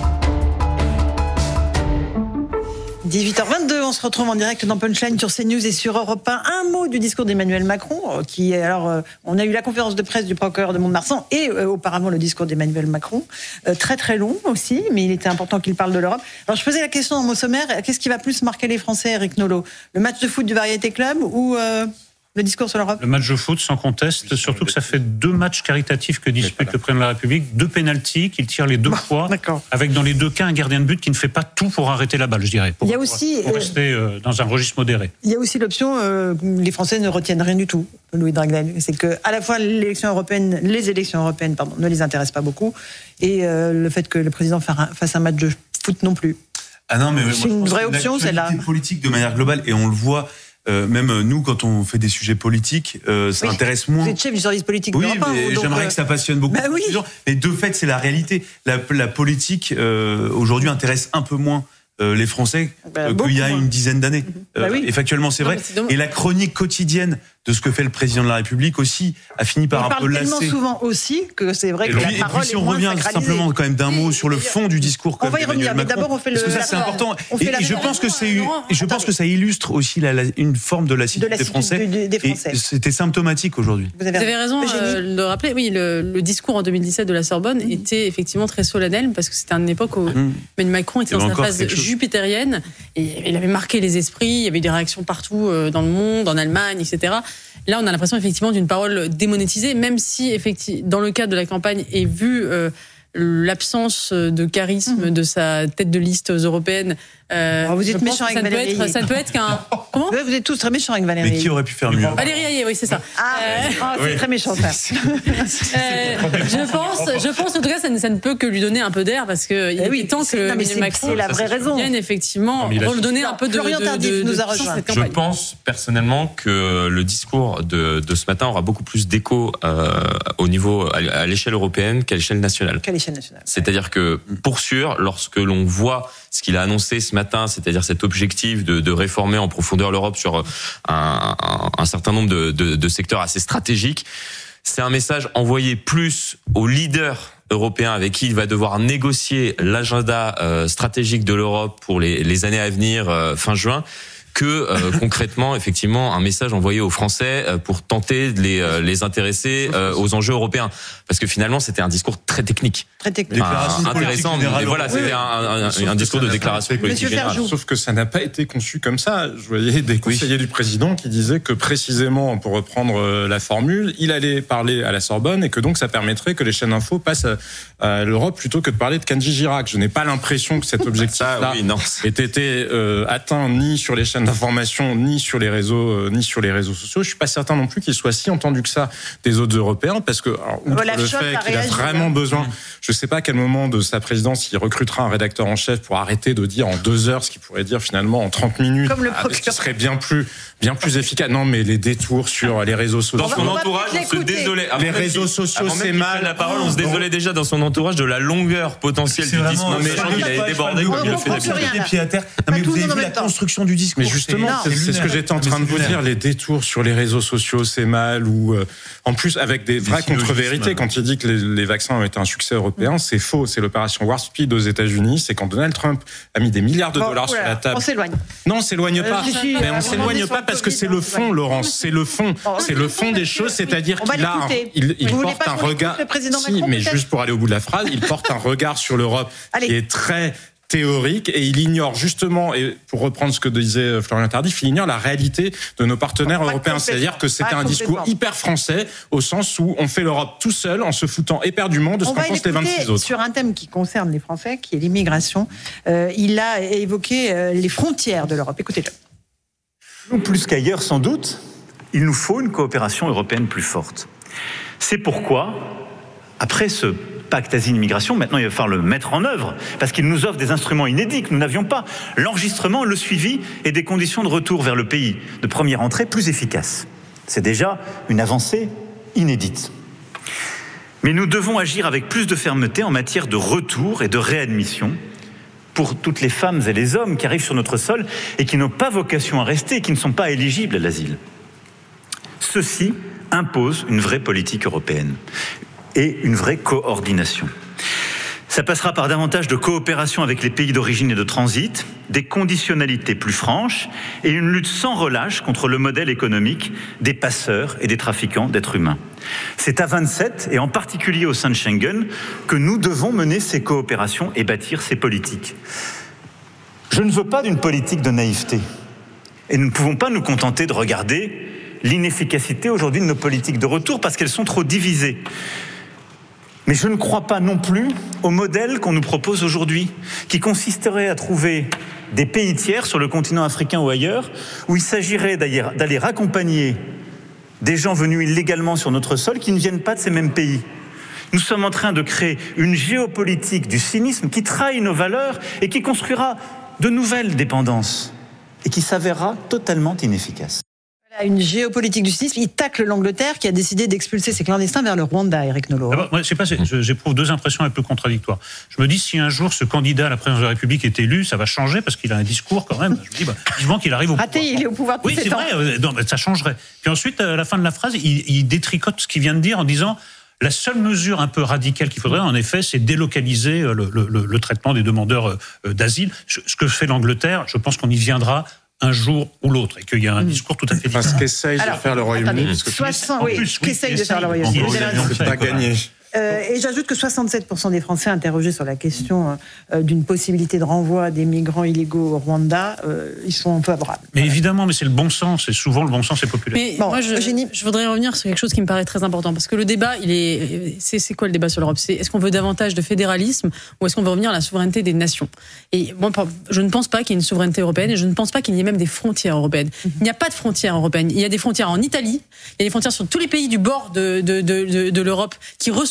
[SPEAKER 1] dix-huit heures vingt-deux, on se retrouve en direct dans Punchline sur CNews et sur Europe un. Un mot du discours d'Emmanuel Macron, qui est alors, euh, on a eu la conférence de presse du procureur de Mont-de-Marsan et euh, auparavant le discours d'Emmanuel Macron, euh, très très long aussi, mais il était important qu'il parle de l'Europe. Alors je posais la question dans mon sommaire, qu'est-ce qui va plus marquer les Français, Eric Nolot? Le match de foot du Variété Club ou euh, le discours sur l'Europe?
[SPEAKER 9] Le match de foot, sans conteste, surtout que ça fait deux matchs caritatifs que dispute le président de la République, deux pénaltys qu'il tire les deux fois, avec dans les deux cas un gardien de but qui ne fait pas tout pour arrêter la balle, je dirais. Pour,
[SPEAKER 1] il y a aussi,
[SPEAKER 9] pour, pour rester euh, dans un registre modéré.
[SPEAKER 1] Il y a aussi l'option, euh, les Français ne retiennent rien du tout, Louis Dragnel. C'est que à la fois l'élection européenne, les élections européennes, pardon, ne les intéressent pas beaucoup, et euh, le fait que le président fasse un match de foot non plus.
[SPEAKER 7] Ah non, mais
[SPEAKER 1] c'est une vraie option, celle-là.
[SPEAKER 7] Politique de manière globale, et on le voit. Euh, même nous, quand on fait des sujets politiques, euh, ça oui, intéresse moins.
[SPEAKER 1] Vous êtes chef du service politique.
[SPEAKER 7] Oui, mais
[SPEAKER 1] donc
[SPEAKER 7] j'aimerais
[SPEAKER 1] euh...
[SPEAKER 7] que ça passionne beaucoup.
[SPEAKER 1] Bah oui.
[SPEAKER 7] Mais de fait, c'est la réalité. La, la politique euh, aujourd'hui intéresse un peu moins euh, les Français
[SPEAKER 1] bah,
[SPEAKER 7] euh, qu'il y a moins. une dizaine d'années.
[SPEAKER 1] Bah oui.
[SPEAKER 7] euh, et factuellement, c'est non, vrai. C'est et la chronique quotidienne de ce que fait le président de la République aussi a fini par
[SPEAKER 1] il
[SPEAKER 7] un peu lasser.
[SPEAKER 1] Il parle tellement souvent aussi que c'est vrai que
[SPEAKER 7] puis,
[SPEAKER 1] la parole
[SPEAKER 7] et puis, si
[SPEAKER 1] est
[SPEAKER 7] on
[SPEAKER 1] moins
[SPEAKER 7] revient
[SPEAKER 1] sacralisée.
[SPEAKER 7] simplement quand même d'un mot sur le fond du discours.
[SPEAKER 1] On va y revenir, mais d'abord on fait le.
[SPEAKER 7] Parce que ça c'est important. Et, et je pense que c'est, je pense que ça illustre aussi la, la, une forme de lassitude de la des Français. Du, des Français. Et c'était symptomatique aujourd'hui.
[SPEAKER 8] Vous avez, Vous avez raison euh, de le rappeler. Oui, le, le discours en deux mille dix-sept de la Sorbonne mmh. était effectivement très solennel parce que c'était une époque où mmh. Emmanuel Macron était dans sa phase jupitérienne et il avait marqué les esprits. Il y avait des réactions partout dans le monde, en Allemagne, et cetera. Là, on a l'impression effectivement d'une parole démonétisée, même si effectivement, dans le cadre de la campagne est vu euh, l'absence de charisme mmh. de sa tête de liste européenne.
[SPEAKER 1] Euh, Alors vous êtes méchant avec
[SPEAKER 8] ça
[SPEAKER 1] Valérie.
[SPEAKER 8] Peut être, ça ne peut être qu'un. Comment
[SPEAKER 1] Vous êtes tous très méchants avec Valérie.
[SPEAKER 7] Mais qui aurait pu faire mieux?
[SPEAKER 8] Valérie Ayé, oui, c'est ça.
[SPEAKER 1] Ah, euh, oh, c'est oui. très méchant ça.
[SPEAKER 8] euh, je pense, je pense en tout cas, ça ne, ça ne peut que lui donner un peu d'air parce que il
[SPEAKER 1] oui,
[SPEAKER 8] est temps que Emmanuel Macron,
[SPEAKER 1] c'est la vraie raison,
[SPEAKER 8] vienne effectivement redonner un peu de.
[SPEAKER 1] Florian Tardif nous a rejoint.
[SPEAKER 24] Je pense personnellement que le discours de, de ce matin aura beaucoup plus d'écho euh, au niveau à, à l'échelle européenne qu'à l'échelle nationale.
[SPEAKER 1] Qu'à l'échelle nationale.
[SPEAKER 24] C'est-à-dire que pour sûr, lorsque l'on voit ce qu'il a annoncé ce matin, c'est-à-dire cet objectif de, de réformer en profondeur l'Europe sur un, un, un certain nombre de, de, de secteurs assez stratégiques, c'est un message envoyé plus aux leaders européens avec qui il va devoir négocier l'agenda euh, stratégique de l'Europe pour les, les années à venir, euh, fin juin, que euh, concrètement, effectivement, un message envoyé aux Français euh, pour tenter de les, euh, les intéresser euh, aux enjeux européens. Parce que finalement, c'était un discours très technique.
[SPEAKER 1] Très technique.
[SPEAKER 24] Enfin, intéressant, mais voilà, c'était oui. un, un, un, un discours de déclaration politique générale.
[SPEAKER 11] Sauf que ça n'a pas été conçu comme ça. Je voyais des conseillers oui. du président qui disaient que précisément, pour reprendre la formule, il allait parler à la Sorbonne et que donc ça permettrait que les chaînes info passent à, à l'Europe plutôt que de parler de Kenji Girac. Je n'ai pas l'impression que cet objectif-là oui, ait été euh, atteint ni sur les chaînes d'information, ni sur les réseaux, euh, ni sur les réseaux sociaux. Je suis pas certain non plus qu'il soit si entendu que ça des autres Européens, parce que alors, outre le fait qu'il a vraiment besoin, je sais pas à quel moment de sa présidence il recrutera un rédacteur en chef pour arrêter de dire en deux heures ce qu'il pourrait dire finalement en trente minutes.
[SPEAKER 1] Comme le
[SPEAKER 11] ah, ce qui serait bien plus, bien plus efficace. Non, mais les détours sur les réseaux sociaux.
[SPEAKER 24] Dans son entourage, on se désolait.
[SPEAKER 11] Avant les réseaux sociaux, c'est mal.
[SPEAKER 24] La parole, on se désolait déjà dans son entourage de la longueur potentielle du discours. Mais il a débordé comme il le fait d'habitude.
[SPEAKER 7] Les pieds à terre. Mais vous avez vu la construction du discours.
[SPEAKER 11] Mais justement, c'est, c'est ce que j'étais en train de vous dire. Les détours sur les réseaux sociaux, c'est mal. Ou euh, en plus avec des vraies contre-vérités. Quand il dit que les, les vaccins ont été un succès européen, c'est faux. C'est l'opération Warp Speed aux États-Unis. C'est quand Donald Trump a mis des milliards de bon, dollars voilà, sur la table.
[SPEAKER 1] On s'éloigne.
[SPEAKER 11] Non, on s'éloigne pas.
[SPEAKER 1] Euh, si,
[SPEAKER 11] mais on s'éloigne pas parce que c'est le fond, Laurence. C'est le fond. C'est le fond des choses. C'est-à-dire qu'il a, il, il porte un regard. Si, mais juste pour aller au bout de la phrase, il porte un regard sur l'Europe qui est très théorique et il ignore justement, et pour reprendre ce que disait Florian Tardif, il ignore la réalité de nos partenaires européens. C'est-à-dire que c'était un discours hyper français au sens où on fait l'Europe tout seul en se foutant éperdument de ce qu'en pensent les vingt-six autres.
[SPEAKER 1] Sur un thème qui concerne les Français, qui est l'immigration, euh, il a évoqué euh, les frontières de l'Europe. Écoutez-le.
[SPEAKER 4] Nous, plus qu'ailleurs sans doute, il nous faut une coopération européenne plus forte. C'est pourquoi, après ce pacte asile-immigration, maintenant il va falloir le mettre en œuvre, parce qu'il nous offre des instruments inédits que nous n'avions pas. L'enregistrement, le suivi et des conditions de retour vers le pays de première entrée plus efficaces. C'est déjà une avancée inédite. Mais nous devons agir avec plus de fermeté en matière de retour et de réadmission pour toutes les femmes et les hommes qui arrivent sur notre sol et qui n'ont pas vocation à rester et qui ne sont pas éligibles à l'asile. Ceci impose une vraie politique européenne et une vraie coordination. Ça passera par davantage de coopération avec les pays d'origine et de transit, des conditionnalités plus franches et une lutte sans relâche contre le modèle économique des passeurs et des trafiquants d'êtres humains. C'est à vingt-sept, et en particulier au sein de Schengen, que nous devons mener ces coopérations et bâtir ces politiques. Je ne veux pas d'une politique de naïveté. Et nous ne pouvons pas nous contenter de regarder l'inefficacité aujourd'hui de nos politiques de retour parce qu'elles sont trop divisées. Mais je ne crois pas non plus au modèle qu'on nous propose aujourd'hui, qui consisterait à trouver des pays tiers sur le continent africain ou ailleurs, où il s'agirait d'ailleurs d'aller raccompagner des gens venus illégalement sur notre sol qui ne viennent pas de ces mêmes pays. Nous sommes en train de créer une géopolitique du cynisme qui trahit nos valeurs et qui construira de nouvelles dépendances et qui s'avérera totalement inefficace.
[SPEAKER 1] Une géopolitique du cynisme, il tacle l'Angleterre qui a décidé d'expulser ses clandestins vers le Rwanda, Éric Nolot.
[SPEAKER 9] Moi, je sais pas, j'éprouve deux impressions un peu contradictoires. Je me dis, si un jour ce candidat à la présidence de la République est élu, ça va changer parce qu'il a un discours quand même. Je me dis, bah, vivement qu'il arrive au
[SPEAKER 1] Raté,
[SPEAKER 9] pouvoir.
[SPEAKER 1] il est au pouvoir depuis
[SPEAKER 9] Oui, c'est vrai, euh, non, ça changerait. Puis ensuite, à la fin de la phrase, il, il détricote ce qu'il vient de dire en disant la seule mesure un peu radicale qu'il faudrait, en effet, c'est délocaliser le, le, le, le traitement des demandeurs d'asile. Ce que fait l'Angleterre, je pense qu'on y viendra un jour ou l'autre, et qu'il y a un discours tout à fait différent.
[SPEAKER 11] Parce qu'essaye de faire le Royaume-Uni.
[SPEAKER 1] soixante, oui, plus, qu'essaye de faire le Royaume-Uni.
[SPEAKER 11] C'est pas gagné.
[SPEAKER 1] Euh, et j'ajoute que soixante-sept pour cent des Français interrogés sur la question euh, d'une possibilité de renvoi des migrants illégaux au Rwanda, euh, ils sont favorables.
[SPEAKER 9] Mais voilà. Évidemment, mais c'est le bon sens, et souvent le bon sens est populaire.
[SPEAKER 8] Mais bon, moi, je, je voudrais revenir sur quelque chose qui me paraît très important, parce que le débat, il est, c'est, c'est quoi le débat sur l'Europe ? C'est est-ce qu'on veut davantage de fédéralisme ou est-ce qu'on veut revenir à la souveraineté des nations ? Et moi, je ne pense pas qu'il y ait une souveraineté européenne, et je ne pense pas qu'il y ait même des frontières européennes. Mm-hmm. Il n'y a pas de frontières européennes. Il y a des frontières en Italie, il y a des frontières sur tous les pays du bord de, de, de, de, de l'Europe qui reçoivent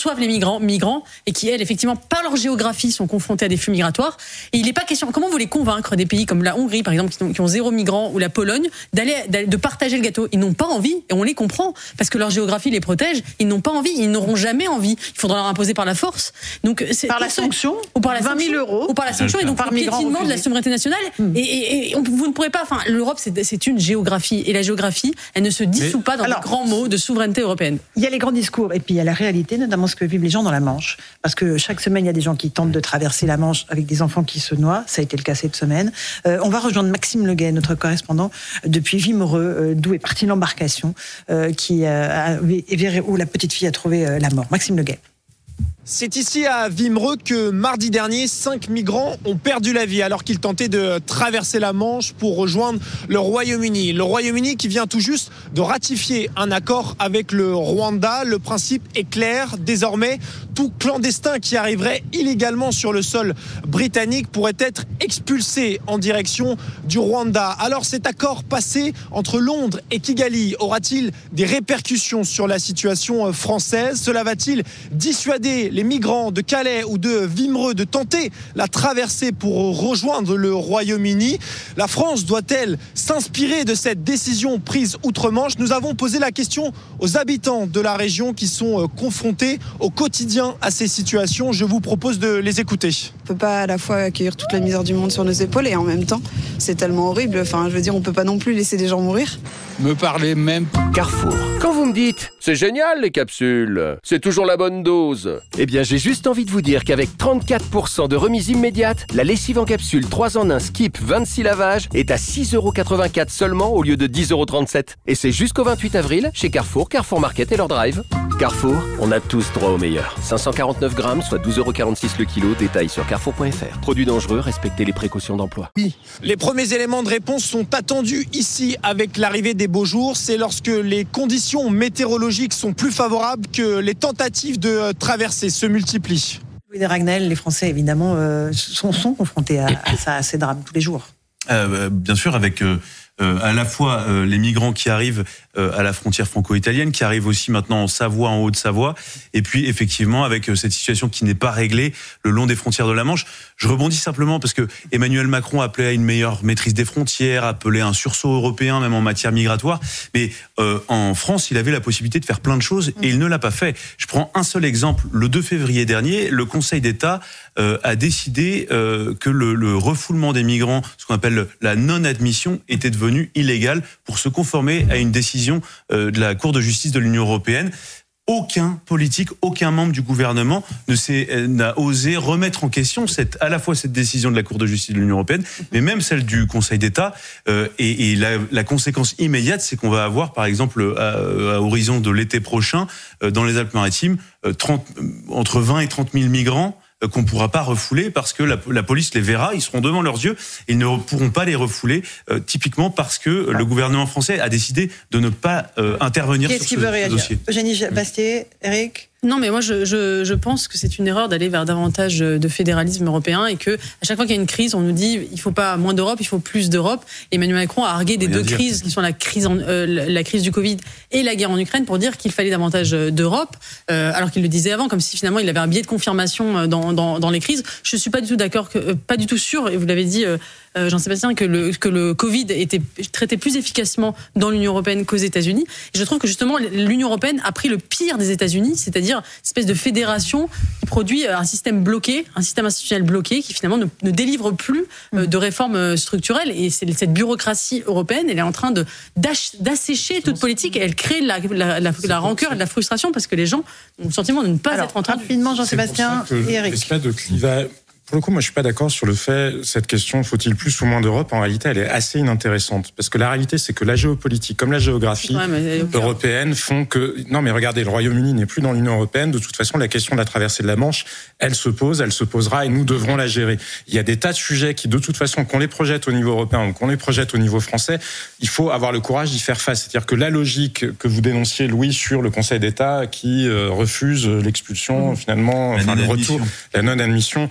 [SPEAKER 8] reçoivent les migrants, migrants et qui, elles, effectivement, par leur géographie, sont confrontés à des flux migratoires. Et il n'est pas question, comment vous les convaincre, des pays comme la Hongrie, par exemple, qui ont, qui ont zéro migrant, ou la Pologne, d'aller, d'aller, de partager le gâteau? Ils n'ont pas envie, et on les comprend, parce que leur géographie les protège. Ils n'ont pas envie, ils n'auront jamais envie. Il faudra leur imposer par la force. Donc, c'est,
[SPEAKER 1] par la sanction,
[SPEAKER 8] ou par la
[SPEAKER 1] vingt mille euros,
[SPEAKER 8] ou par la sanction, et donc par le piétinement de la souveraineté nationale. Mmh. Et, et, et on, vous ne pourrez pas. Enfin, l'Europe, c'est, c'est une géographie, et la géographie, elle ne se dissout Mais, pas dans alors, des grands mots de souveraineté européenne.
[SPEAKER 1] Il y a les grands discours, et puis il y a la réalité, notamment ce que vivent les gens dans la Manche, parce que chaque semaine, il y a des gens qui tentent de traverser la Manche avec des enfants qui se noient. Ça a été le cas cette semaine. Euh, on va rejoindre Maxime Leguet, notre correspondant depuis Wimereux, euh, d'où est partie l'embarcation, euh, qui euh, a, où la petite fille a trouvé euh, la mort. Maxime Leguet.
[SPEAKER 5] C'est ici à Wimereux que mardi dernier, cinq migrants ont perdu la vie alors qu'ils tentaient de traverser la Manche pour rejoindre le Royaume-Uni. Le Royaume-Uni qui vient tout juste de ratifier un accord avec le Rwanda. Le principe est clair. Désormais, tout clandestin qui arriverait illégalement sur le sol britannique pourrait être expulsé en direction du Rwanda. Alors cet accord passé entre Londres et Kigali aura-t-il des répercussions sur la situation française? Cela va-t-il dissuader les migrants de Calais ou de Wimereux de tenter la traversée pour rejoindre le Royaume-Uni? La France doit-elle s'inspirer de cette décision prise outre-Manche? Nous avons posé la question aux habitants de la région qui sont confrontés au quotidien à ces situations. Je vous propose de les écouter.
[SPEAKER 6] On ne peut pas à la fois accueillir toute la misère du monde sur nos épaules et en même temps, c'est tellement horrible. Enfin, je veux dire, on ne peut pas non plus laisser des gens mourir.
[SPEAKER 10] Me parler même.
[SPEAKER 22] Carrefour.
[SPEAKER 10] Quand vous me dites, c'est génial les capsules, c'est toujours la bonne dose. Eh bien, j'ai juste envie de vous dire qu'avec trente-quatre pour cent de remise immédiate, la lessive en capsule trois en un Skip vingt-six lavages est à six euros quatre-vingt-quatre seulement au lieu de dix euros trente-sept. Et c'est jusqu'au vingt-huit avril chez Carrefour, Carrefour Market et leur drive. Carrefour, on a tous droit au meilleur. cinq cent quarante-neuf grammes, soit douze euros quarante-six le kilo. Détail sur carrefour point f r. Produit dangereux, respectez les précautions d'emploi.
[SPEAKER 5] Oui. Les premiers éléments de réponse sont attendus ici avec l'arrivée des beaux jours. C'est lorsque les conditions météorologiques sont plus favorables que les tentatives de traversée se multiplient.
[SPEAKER 1] Louis de Ragnel, les Français évidemment euh, sont, sont confrontés à, à, ça, à ces drames tous les jours.
[SPEAKER 7] Euh, bien sûr, avec euh, euh, à la fois euh, les migrants qui arrivent euh, à la frontière franco-italienne, qui arrivent aussi maintenant en Savoie, en Haute-Savoie, et puis effectivement avec euh, cette situation qui n'est pas réglée le long des frontières de la Manche. Je rebondis simplement parce que Emmanuel Macron appelait à une meilleure maîtrise des frontières, appelait à un sursaut européen même en matière migratoire, mais euh, en France, il avait la possibilité de faire plein de choses et il ne l'a pas fait. Je prends un seul exemple. Le deux février dernier, le Conseil d'État euh, a décidé euh, que le, le refoulement des migrants, ce qu'on appelle la non-admission, était devenu illégal pour se conformer à une décision euh, de la Cour de justice de l'Union européenne. Aucun politique, aucun membre du gouvernement ne s'est, n'a osé remettre en question cette, à la fois cette décision de la Cour de justice de l'Union européenne, mais même celle du Conseil d'État. Euh, et et la, la conséquence immédiate, c'est qu'on va avoir, par exemple, à, à horizon de l'été prochain, euh, dans les Alpes-Maritimes, euh, trente, entre vingt et trente mille migrants qu'on ne pourra pas refouler parce que la, la police les verra, ils seront devant leurs yeux, et ils ne pourront pas les refouler, euh, typiquement parce que ah. le gouvernement français a décidé de ne pas euh, intervenir
[SPEAKER 1] Qu'est-ce
[SPEAKER 7] sur ce,
[SPEAKER 1] veut réagir
[SPEAKER 7] ce dossier.
[SPEAKER 1] Eugénie Bastier, Eric ?
[SPEAKER 8] Non, mais moi, je, je, je pense que c'est une erreur d'aller vers davantage de fédéralisme européen et que à chaque fois qu'il y a une crise, on nous dit il faut pas moins d'Europe, il faut plus d'Europe. Emmanuel Macron a argué des deux dire. crises qui sont la crise, en, euh, la crise du Covid et la guerre en Ukraine pour dire qu'il fallait davantage d'Europe, euh, alors qu'il le disait avant, comme si finalement il avait un biais de confirmation dans, dans, dans les crises. Je suis pas du tout d'accord, que, euh, pas du tout sûr, et vous l'avez dit, euh, euh, Jean-Sébastien, que le, que le Covid était traité plus efficacement dans l'Union européenne qu'aux États-Unis. Et je trouve que justement l'Union européenne a pris le pire des États-Unis, c'est-à-dire une espèce de fédération qui produit un système bloqué, un système institutionnel bloqué qui finalement ne, ne délivre plus euh, de réformes structurelles. Et c'est, cette bureaucratie européenne, elle est en train de, d'assécher toute politique et elle crée la, la, la, la rancœur et de la frustration parce que les gens ont le sentiment de ne pas
[SPEAKER 1] Alors,
[SPEAKER 8] être entendus.
[SPEAKER 1] Rapidement, Jean-Sébastien et Eric.
[SPEAKER 11] L'espèce de clivage. Pour le coup, moi, je suis pas d'accord sur le fait, cette question, faut-il plus ou moins d'Europe? En réalité, elle est assez inintéressante. Parce que la réalité, c'est que la géopolitique, comme la géographie ouais, européenne, font que, non, mais regardez, le Royaume-Uni n'est plus dans l'Union européenne. De toute façon, la question de la traversée de la Manche, elle se pose, elle se posera et nous devrons la gérer. Il y a des tas de sujets qui, de toute façon, qu'on les projette au niveau européen ou qu'on les projette au niveau français, il faut avoir le courage d'y faire face. C'est-à-dire que la logique que vous dénonciez, Louis, sur le Conseil d'État qui euh, refuse l'expulsion, mmh. finalement, enfin, le retour, la non-admission aux frontières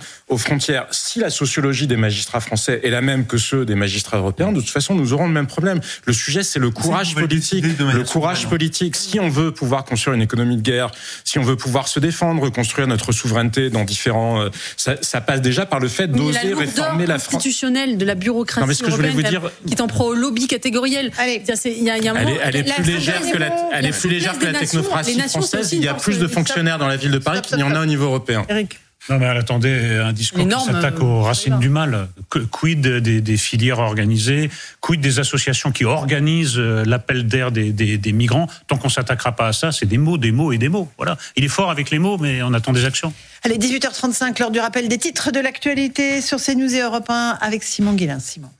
[SPEAKER 11] frontières. Si la sociologie des magistrats français est la même que ceux des magistrats européens, de toute façon, nous aurons le même problème. Le sujet, c'est le courage politique. Le courage politique. Si on veut pouvoir construire une économie de guerre, si on veut pouvoir se défendre, reconstruire notre souveraineté dans différents, euh, ça, ça passe déjà par le fait d'oser réformer la France.
[SPEAKER 8] Institutionnelle de la bureaucratie non, mais ce que européenne, je voulais vous dire, qui t'en prend au lobby catégoriel.
[SPEAKER 11] Allez, il y a, il y a un elle, est, elle est plus légère que la, elle est plus légère que la technocratie française. Il y a plus de fonctionnaires dans la ville de Paris qu'il y en a au niveau européen.
[SPEAKER 8] Eric.
[SPEAKER 9] Non, mais attendez, un discours qui s'attaque aux racines du mal. Quid des, des filières organisées, quid des associations qui organisent l'appel d'air des, des, des migrants. Tant qu'on ne s'attaquera pas à ça, c'est des mots, des mots et des mots. Voilà. Il est fort avec les mots, mais on attend des actions.
[SPEAKER 1] Allez, dix-huit heures trente-cinq, l'heure du rappel des titres de l'actualité sur CNews et Europe un avec Simon Guillain. Simon.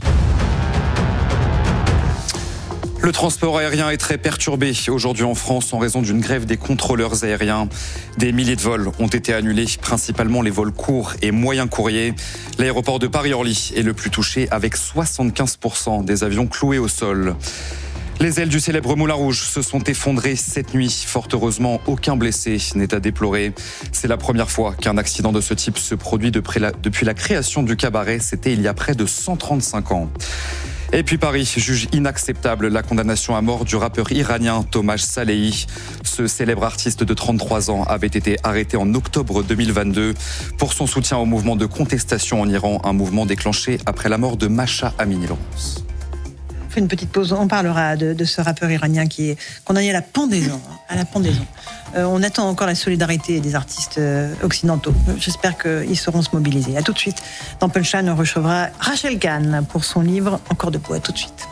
[SPEAKER 2] Le transport aérien est très perturbé aujourd'hui en France en raison d'une grève des contrôleurs aériens. Des milliers de vols ont été annulés, principalement les vols courts et moyens courriers. L'aéroport de Paris-Orly est le plus touché avec soixante-quinze pour cent des avions cloués au sol. Les ailes du célèbre Moulin Rouge se sont effondrées cette nuit. Fort heureusement, aucun blessé n'est à déplorer. C'est la première fois qu'un accident de ce type se produit depuis la, depuis la création du cabaret. C'était il y a près de cent trente-cinq ans. Et puis Paris juge inacceptable la condamnation à mort du rappeur iranien Tomasz Salehi. Ce célèbre artiste de trente-trois ans avait été arrêté en octobre deux mille vingt-deux pour son soutien au mouvement de contestation en Iran, un mouvement déclenché après la mort de Masha Amini. Laurence.
[SPEAKER 1] On fait une petite pause, on parlera de, de ce rappeur iranien qui est condamné à la pendaison. À la pendaison. Euh, on attend encore la solidarité des artistes euh, occidentaux. J'espère qu'ils sauront se mobiliser. À tout de suite. Dans Punchline, on recevra Rachel Kahn pour son livre Encore debout. À tout de suite.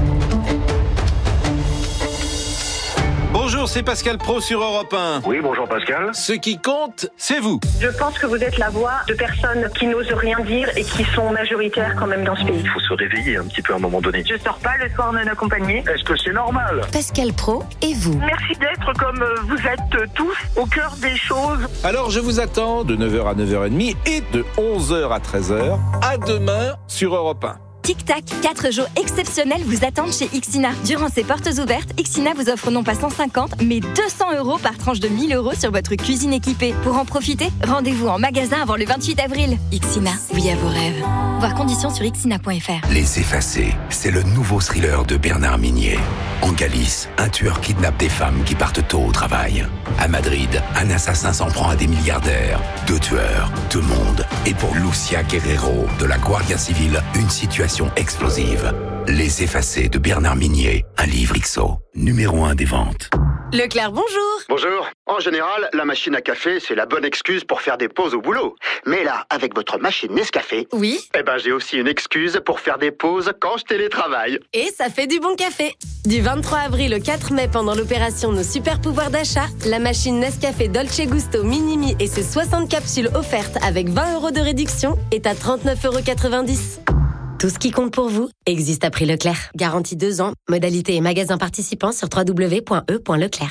[SPEAKER 12] Bonjour, c'est Pascal Praud sur Europe un.
[SPEAKER 13] Oui, bonjour Pascal.
[SPEAKER 12] Ce qui compte, c'est vous.
[SPEAKER 15] Je pense que vous êtes la voix de personnes qui n'osent rien dire et qui sont majoritaires quand même dans ce pays.
[SPEAKER 13] Il faut se réveiller un petit peu à un moment donné.
[SPEAKER 15] Je sors pas le soir non accompagné.
[SPEAKER 13] Est-ce que c'est normal?
[SPEAKER 14] Pascal Praud et vous.
[SPEAKER 15] Merci d'être comme vous êtes tous au cœur des choses.
[SPEAKER 12] Alors je vous attends de neuf heures à neuf heures trente et de onze heures à treize heures. À demain sur Europe un.
[SPEAKER 25] Tic-tac, quatre jours exceptionnels vous attendent chez Ixina. Durant ces portes ouvertes, Ixina vous offre non pas cent cinquante, mais deux cents euros par tranche de mille euros sur votre cuisine équipée. Pour en profiter, rendez-vous en magasin avant le vingt-huit avril. Ixina, oui à vos rêves. Voir conditions sur ixina point f r.
[SPEAKER 26] Les Effacés, c'est le nouveau thriller de Bernard Minier. En Galice, un tueur kidnappe des femmes qui partent tôt au travail. À Madrid, un assassin s'en prend à des milliardaires. Deux tueurs, deux mondes. Et pour Lucia Guerrero, de la Guardia Civile, une situation explosive. Les Effacés de Bernard Minier, un livre X O, numéro un des ventes.
[SPEAKER 25] Leclerc, bonjour.
[SPEAKER 27] Bonjour. En général, la machine à café, c'est la bonne excuse pour faire des pauses au boulot. Mais là, avec votre machine Nescafé,
[SPEAKER 25] oui.
[SPEAKER 27] Eh ben, j'ai aussi une excuse pour faire des pauses quand je télétravaille.
[SPEAKER 25] Et ça fait du bon café. Du vingt-trois avril au quatre mai, pendant l'opération Nos super pouvoirs d'achat, la machine Nescafé Dolce Gusto Minimi et ses soixante capsules offertes avec vingt euros de réduction est à trente-neuf euros quatre-vingt-dix. Tout ce qui compte pour vous existe à prix Leclerc. Garantie deux ans. Modalité et magasins participants sur w w w point e point leclerc.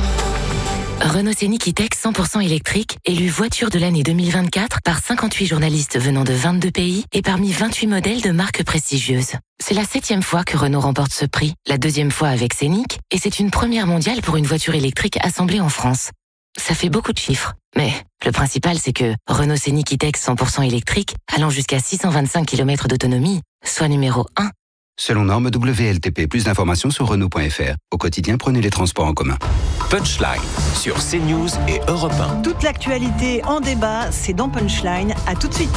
[SPEAKER 28] Renault Scénic E-Tech cent pour cent électrique, élu voiture de l'année deux mille vingt-quatre par cinquante-huit journalistes venant de vingt-deux pays et parmi vingt-huit modèles de marques prestigieuses. C'est la septième fois que Renault remporte ce prix, la deuxième fois avec Scénic, et c'est une première mondiale pour une voiture électrique assemblée en France. Ça fait beaucoup de chiffres, mais le principal c'est que Renault Scénic E-Tech cent pour cent électrique, allant jusqu'à six cent vingt-cinq kilomètres d'autonomie, soit numéro un.
[SPEAKER 22] Selon norme W L T P, plus d'informations sur Renault point f r. Au quotidien, prenez les transports en commun.
[SPEAKER 3] Punchline sur CNews et Europe un.
[SPEAKER 1] Toute l'actualité en débat, c'est dans Punchline. À tout de suite.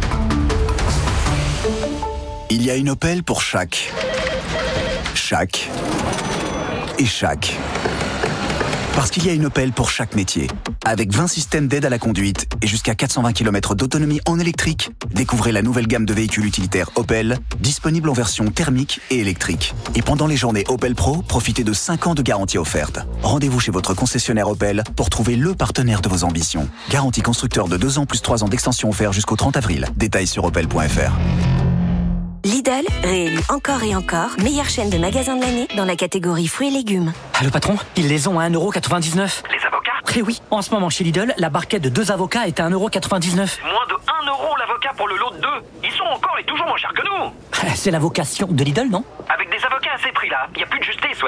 [SPEAKER 22] Il y a une Opel pour chaque. Chaque. Et chaque. Parce qu'il y a une Opel pour chaque métier. Avec vingt systèmes d'aide à la conduite et jusqu'à quatre cent vingt kilomètres d'autonomie en électrique, découvrez la nouvelle gamme de véhicules utilitaires Opel, disponible en version thermique et électrique. Et pendant les journées Opel Pro, profitez de cinq ans de garantie offerte. Rendez-vous chez votre concessionnaire Opel pour trouver le partenaire de vos ambitions. Garantie constructeur de deux ans plus trois ans d'extension offert jusqu'au trente avril. Détails sur opel point f r.
[SPEAKER 29] Lidl, réélu encore et encore, meilleure chaîne de magasins de l'année dans la catégorie fruits et légumes.
[SPEAKER 30] Ah, le patron, ils les ont à un euro quatre-vingt-dix-neuf.
[SPEAKER 29] Les avocats?
[SPEAKER 30] Eh oui, en ce moment chez Lidl, la barquette de deux avocats est à un euro quatre-vingt-dix-neuf.
[SPEAKER 29] Moins de un euro l'avocat pour le lot de deux. Ils sont encore et toujours moins chers que nous.
[SPEAKER 30] C'est la vocation de Lidl, non?
[SPEAKER 29] Avec des avocats à ces prix-là, il n'y a plus de justice, ouais.
[SPEAKER 30] Eh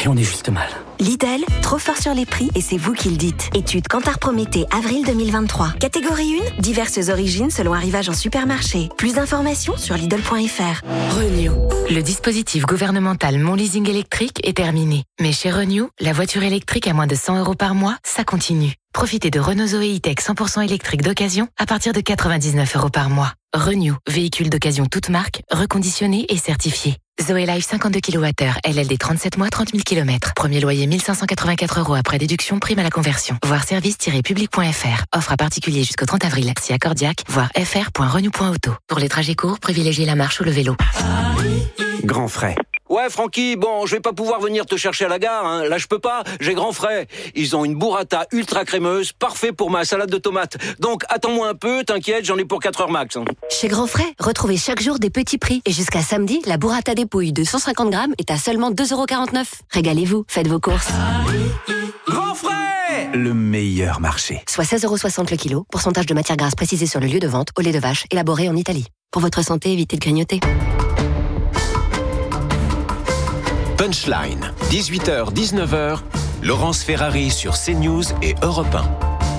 [SPEAKER 30] on est juste mal.
[SPEAKER 29] Lidl, trop fort sur les prix et c'est vous qui le dites. Étude Kantar Prométhée, avril deux mille vingt-trois. Catégorie un, diverses origines selon arrivage en supermarché. Plus d'informations sur Lidl point F R.
[SPEAKER 28] Renew. Le dispositif gouvernemental Mon Leasing électrique est terminé. Mais chez Renew, la voiture électrique à moins de cent euros par mois, ça continue. Profitez de Renault Zoé E-Tech cent pour cent électrique d'occasion à partir de quatre-vingt-dix-neuf euros par mois. Renew, véhicule d'occasion toute marque, reconditionné et certifié. Zoé Life cinquante-deux kilowattheures, L L D trente-sept mois, trente mille kilomètres. Premier loyer mille cinq cent quatre-vingt-quatre euros après déduction, prime à la conversion. Voir service tiret public point F R. Offre à particulier jusqu'au trente avril. Si accordiaque, voir f r point renew point auto. Pour les trajets courts, privilégiez la marche ou le vélo.
[SPEAKER 4] Grand frais. Ouais, Francky, bon, je vais pas pouvoir venir te chercher à la gare, hein. Là, je peux pas, j'ai Grand Frais. Ils ont une burrata ultra crémeuse, parfait pour ma salade de tomates. Donc, attends-moi un peu, t'inquiète, j'en ai pour quatre heures max. Hein.
[SPEAKER 29] Chez Grand Frais, retrouvez chaque jour des petits prix. Et jusqu'à samedi, la burrata dépouille de cent cinquante grammes est à seulement deux euros quarante-neuf. Régalez-vous, faites vos courses.
[SPEAKER 4] Grand Frais!
[SPEAKER 22] Le meilleur marché.
[SPEAKER 29] Soit seize euros soixante le kilo, pourcentage de matière grasse précisé sur le lieu de vente, au lait de vache, élaboré en Italie. Pour votre santé, évitez de grignoter.
[SPEAKER 3] Punchline, dix-huit heures dix-neuf heures, Laurence Ferrari sur CNews et Europe un.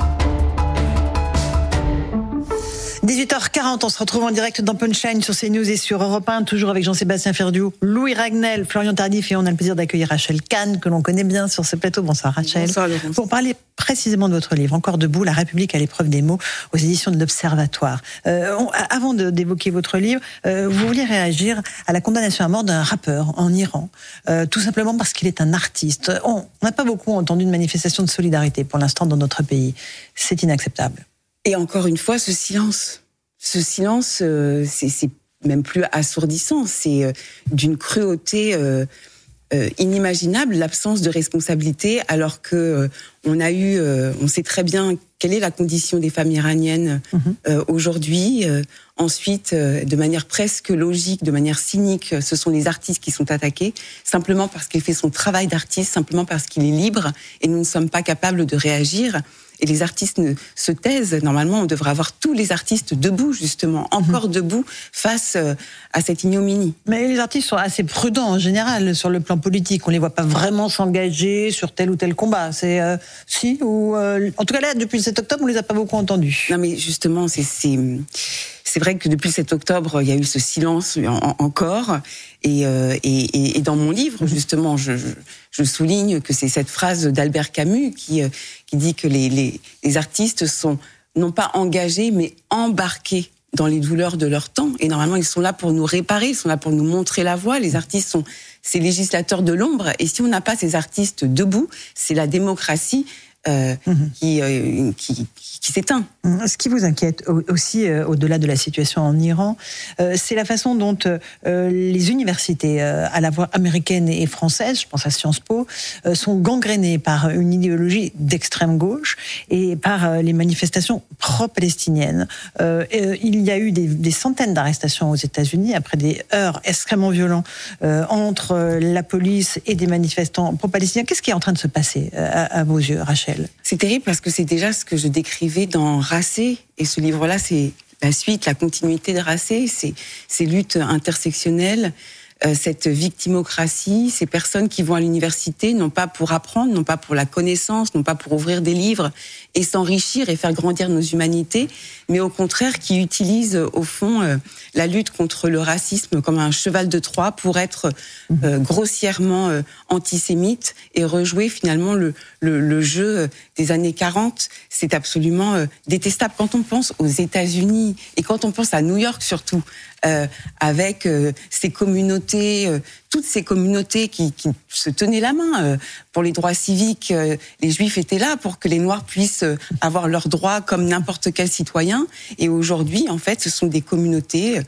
[SPEAKER 1] dix-huit heures quarante, on se retrouve en direct dans Punchline sur CNews et sur Europe un, toujours avec Jean-Sébastien Ferjou, Louis Ragnel, Florian Tardif, et on a le plaisir d'accueillir Rachel Kahn, que l'on connaît bien sur ce plateau. Bonsoir Rachel.
[SPEAKER 6] Bonsoir Laurence.
[SPEAKER 1] Pour parler précisément de votre livre, Encore debout, La République à l'épreuve des mots, aux éditions de l'Observatoire. Euh, on, avant de, d'évoquer votre livre, euh, vous vouliez réagir à la condamnation à mort d'un rappeur en Iran, euh, tout simplement parce qu'il est un artiste. On n'a pas beaucoup entendu de manifestation de solidarité pour l'instant dans notre pays. C'est inacceptable.
[SPEAKER 6] Et encore une fois, ce silence. Ce silence, euh, c'est, c'est même plus assourdissant. C'est euh, d'une cruauté euh, euh, inimaginable, l'absence de responsabilité, alors que euh, on a eu, euh, on sait très bien quelle est la condition des femmes iraniennes euh, aujourd'hui. Euh, ensuite, euh, de manière presque logique, de manière cynique, ce sont les artistes qui sont attaqués, simplement parce qu'il fait son travail d'artiste, simplement parce qu'il est libre, et nous ne sommes pas capables de réagir. Et les artistes ne se taisent. Normalement, on devrait avoir tous les artistes debout, justement, encore mmh. debout, face à cette ignominie.
[SPEAKER 1] Mais les artistes sont assez prudents, en général, sur le plan politique. On ne les voit pas vraiment s'engager sur tel ou tel combat. C'est euh, si ou euh, en tout cas là, depuis le sept octobre, on ne les a pas beaucoup entendus.
[SPEAKER 6] Non, mais justement, c'est... c'est... C'est vrai que depuis le sept octobre, il y a eu ce silence en, encore. Et, euh, et, et dans mon livre, justement, je, je souligne que c'est cette phrase d'Albert Camus qui, euh, qui dit que les, les, les artistes sont non pas engagés, mais embarqués dans les douleurs de leur temps. Et normalement, ils sont là pour nous réparer, ils sont là pour nous montrer la voie. Les artistes sont ces législateurs de l'ombre. Et si on n'a pas ces artistes debout, c'est la démocratie Euh, mmh. qui, euh, qui, qui s'éteint.
[SPEAKER 1] Ce qui vous inquiète aussi, euh, au-delà de la situation en Iran, euh, c'est la façon dont euh, les universités, euh, à la fois américaines et françaises, je pense à Sciences Po, euh, sont gangrénées par une idéologie d'extrême gauche et par euh, les manifestations pro-palestiniennes. Euh, euh, il y a eu des, des centaines d'arrestations aux États-Unis après des heurts extrêmement violents euh, entre la police et des manifestants pro-palestiniens. Qu'est-ce qui est en train de se passer euh, à, à vos yeux, Rachel ?
[SPEAKER 6] C'est terrible parce que c'est déjà ce que je décrivais dans Racé, et ce livre-là, c'est la suite, la continuité de Racé, c'est ces luttes intersectionnelles, euh, cette victimocratie, ces personnes qui vont à l'université, non pas pour apprendre, non pas pour la connaissance, non pas pour ouvrir des livres et s'enrichir et faire grandir nos humanités, mais au contraire qui utilisent au fond euh, la lutte contre le racisme comme un cheval de Troie pour être euh, grossièrement euh, antisémite et rejouer finalement le, le, le jeu des années quarante. C'est absolument euh, détestable. Quand on pense aux États-Unis et quand on pense à New York surtout, euh, avec euh, ces communautés, euh, toutes ces communautés qui, qui se tenaient la main euh, pour les droits civiques, euh, les Juifs étaient là pour que les Noirs puissent euh, avoir leurs droits comme n'importe quel citoyen. Et aujourd'hui, en fait, ce sont des communautés euh,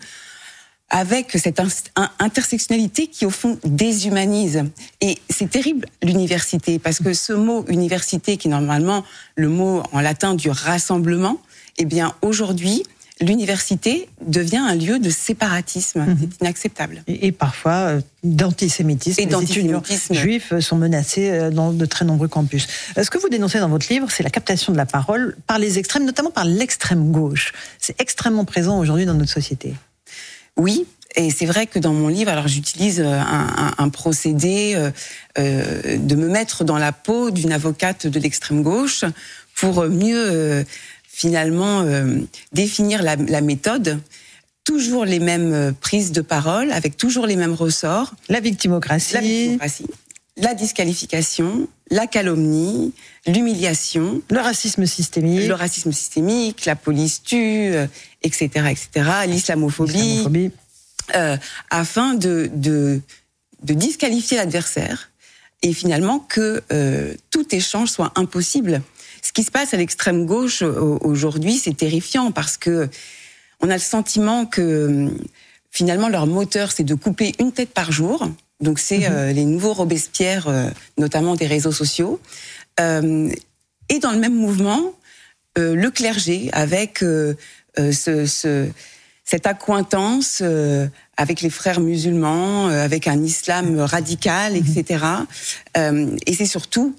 [SPEAKER 6] avec cette intersectionnalité qui, au fond, déshumanise. Et c'est terrible, l'université, parce que ce mot université, qui est normalement le mot en latin du rassemblement, eh bien, aujourd'hui, l'université devient un lieu de séparatisme. Mmh. C'est inacceptable.
[SPEAKER 1] Et, et parfois euh, d'antisémitisme.
[SPEAKER 6] Et
[SPEAKER 1] les étudiants juifs sont menacés dans de très nombreux campus. Ce que vous dénoncez dans votre livre, c'est la captation de la parole par les extrêmes, notamment par l'extrême gauche. C'est extrêmement présent aujourd'hui dans notre société.
[SPEAKER 6] Oui, Et c'est vrai que dans mon livre, alors j'utilise un, un, un procédé euh, euh, de me mettre dans la peau d'une avocate de l'extrême gauche pour mieux euh, finalement euh, définir la, la méthode. Toujours les mêmes prises de parole, avec toujours les mêmes ressorts.
[SPEAKER 1] La victimocratie.
[SPEAKER 6] La victimocratie. La disqualification, la calomnie, l'humiliation,
[SPEAKER 1] le racisme systémique,
[SPEAKER 6] le racisme systémique, la police tue, et cetera, et cetera, l'islamophobie, l'islamophobie. Euh, afin de, de, de disqualifier l'adversaire et finalement que euh, tout échange soit impossible. Ce qui se passe à l'extrême gauche aujourd'hui, c'est terrifiant parce que on a le sentiment que finalement leur moteur, c'est de couper une tête par jour. Donc c'est mmh. euh, les nouveaux Robespierre, euh, notamment des réseaux sociaux. Euh, et dans le même mouvement, euh, le clergé, avec euh, euh, ce, ce, cette accointance euh, avec les frères musulmans, euh, avec un islam radical, mmh. et cetera. Euh, et c'est surtout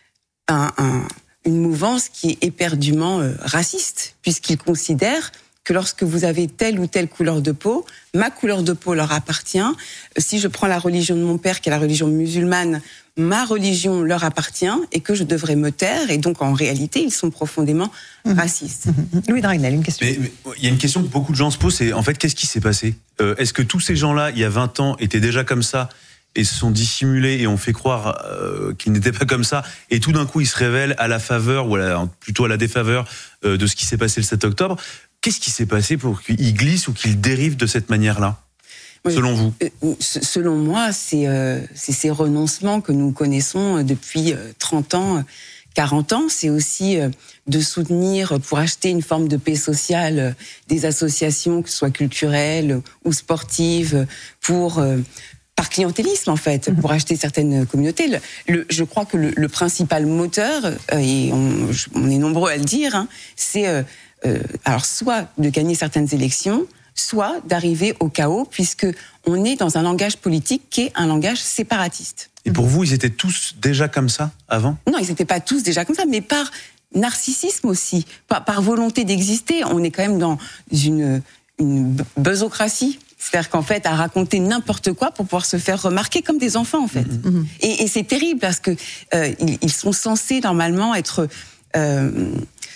[SPEAKER 6] un, un, une mouvance qui est éperdument euh, raciste, puisqu'ils considèrent que lorsque vous avez telle ou telle couleur de peau, ma couleur de peau leur appartient. Si je prends la religion de mon père, qui est la religion musulmane, ma religion leur appartient et que je devrais me taire. Et donc, en réalité, ils sont profondément mmh. racistes.
[SPEAKER 1] Mmh. Louis Dragnel, une question.
[SPEAKER 7] Mais, mais, il y a une question que beaucoup de gens se posent, c'est en fait, qu'est-ce qui s'est passé ? euh, Est-ce que tous ces gens-là, il y a vingt ans, étaient déjà comme ça et se sont dissimulés et ont fait croire euh, qu'ils n'étaient pas comme ça, et tout d'un coup, ils se révèlent à la faveur, ou à la, plutôt à la défaveur euh, de ce qui s'est passé le sept octobre ? Qu'est-ce qui s'est passé pour qu'ils glissent ou qu'ils dérivent de cette manière-là, oui, selon vous ?
[SPEAKER 6] Selon moi, c'est, euh, c'est ces renoncements que nous connaissons depuis trente ans, quarante ans. C'est aussi euh, de soutenir, pour acheter une forme de paix sociale, euh, des associations, que ce soit culturelles ou sportives, pour... Euh, par clientélisme, en fait, pour acheter certaines communautés. Le, le, je crois que le, le principal moteur, euh, et on, on est nombreux à le dire, hein, c'est euh, euh, alors soit de gagner certaines élections, soit d'arriver au chaos, puisque on est dans un langage politique qui est un langage séparatiste.
[SPEAKER 7] Et pour vous, ils étaient tous déjà comme ça avant ?
[SPEAKER 6] Non, ils n'étaient pas tous déjà comme ça, mais par narcissisme aussi, par, par volonté d'exister. On est quand même dans une, une buzzocratie. C'est-à-dire qu'en fait, à raconter n'importe quoi pour pouvoir se faire remarquer comme des enfants, en fait. Mmh. Et, et c'est terrible parce que euh, ils, ils sont censés normalement être euh,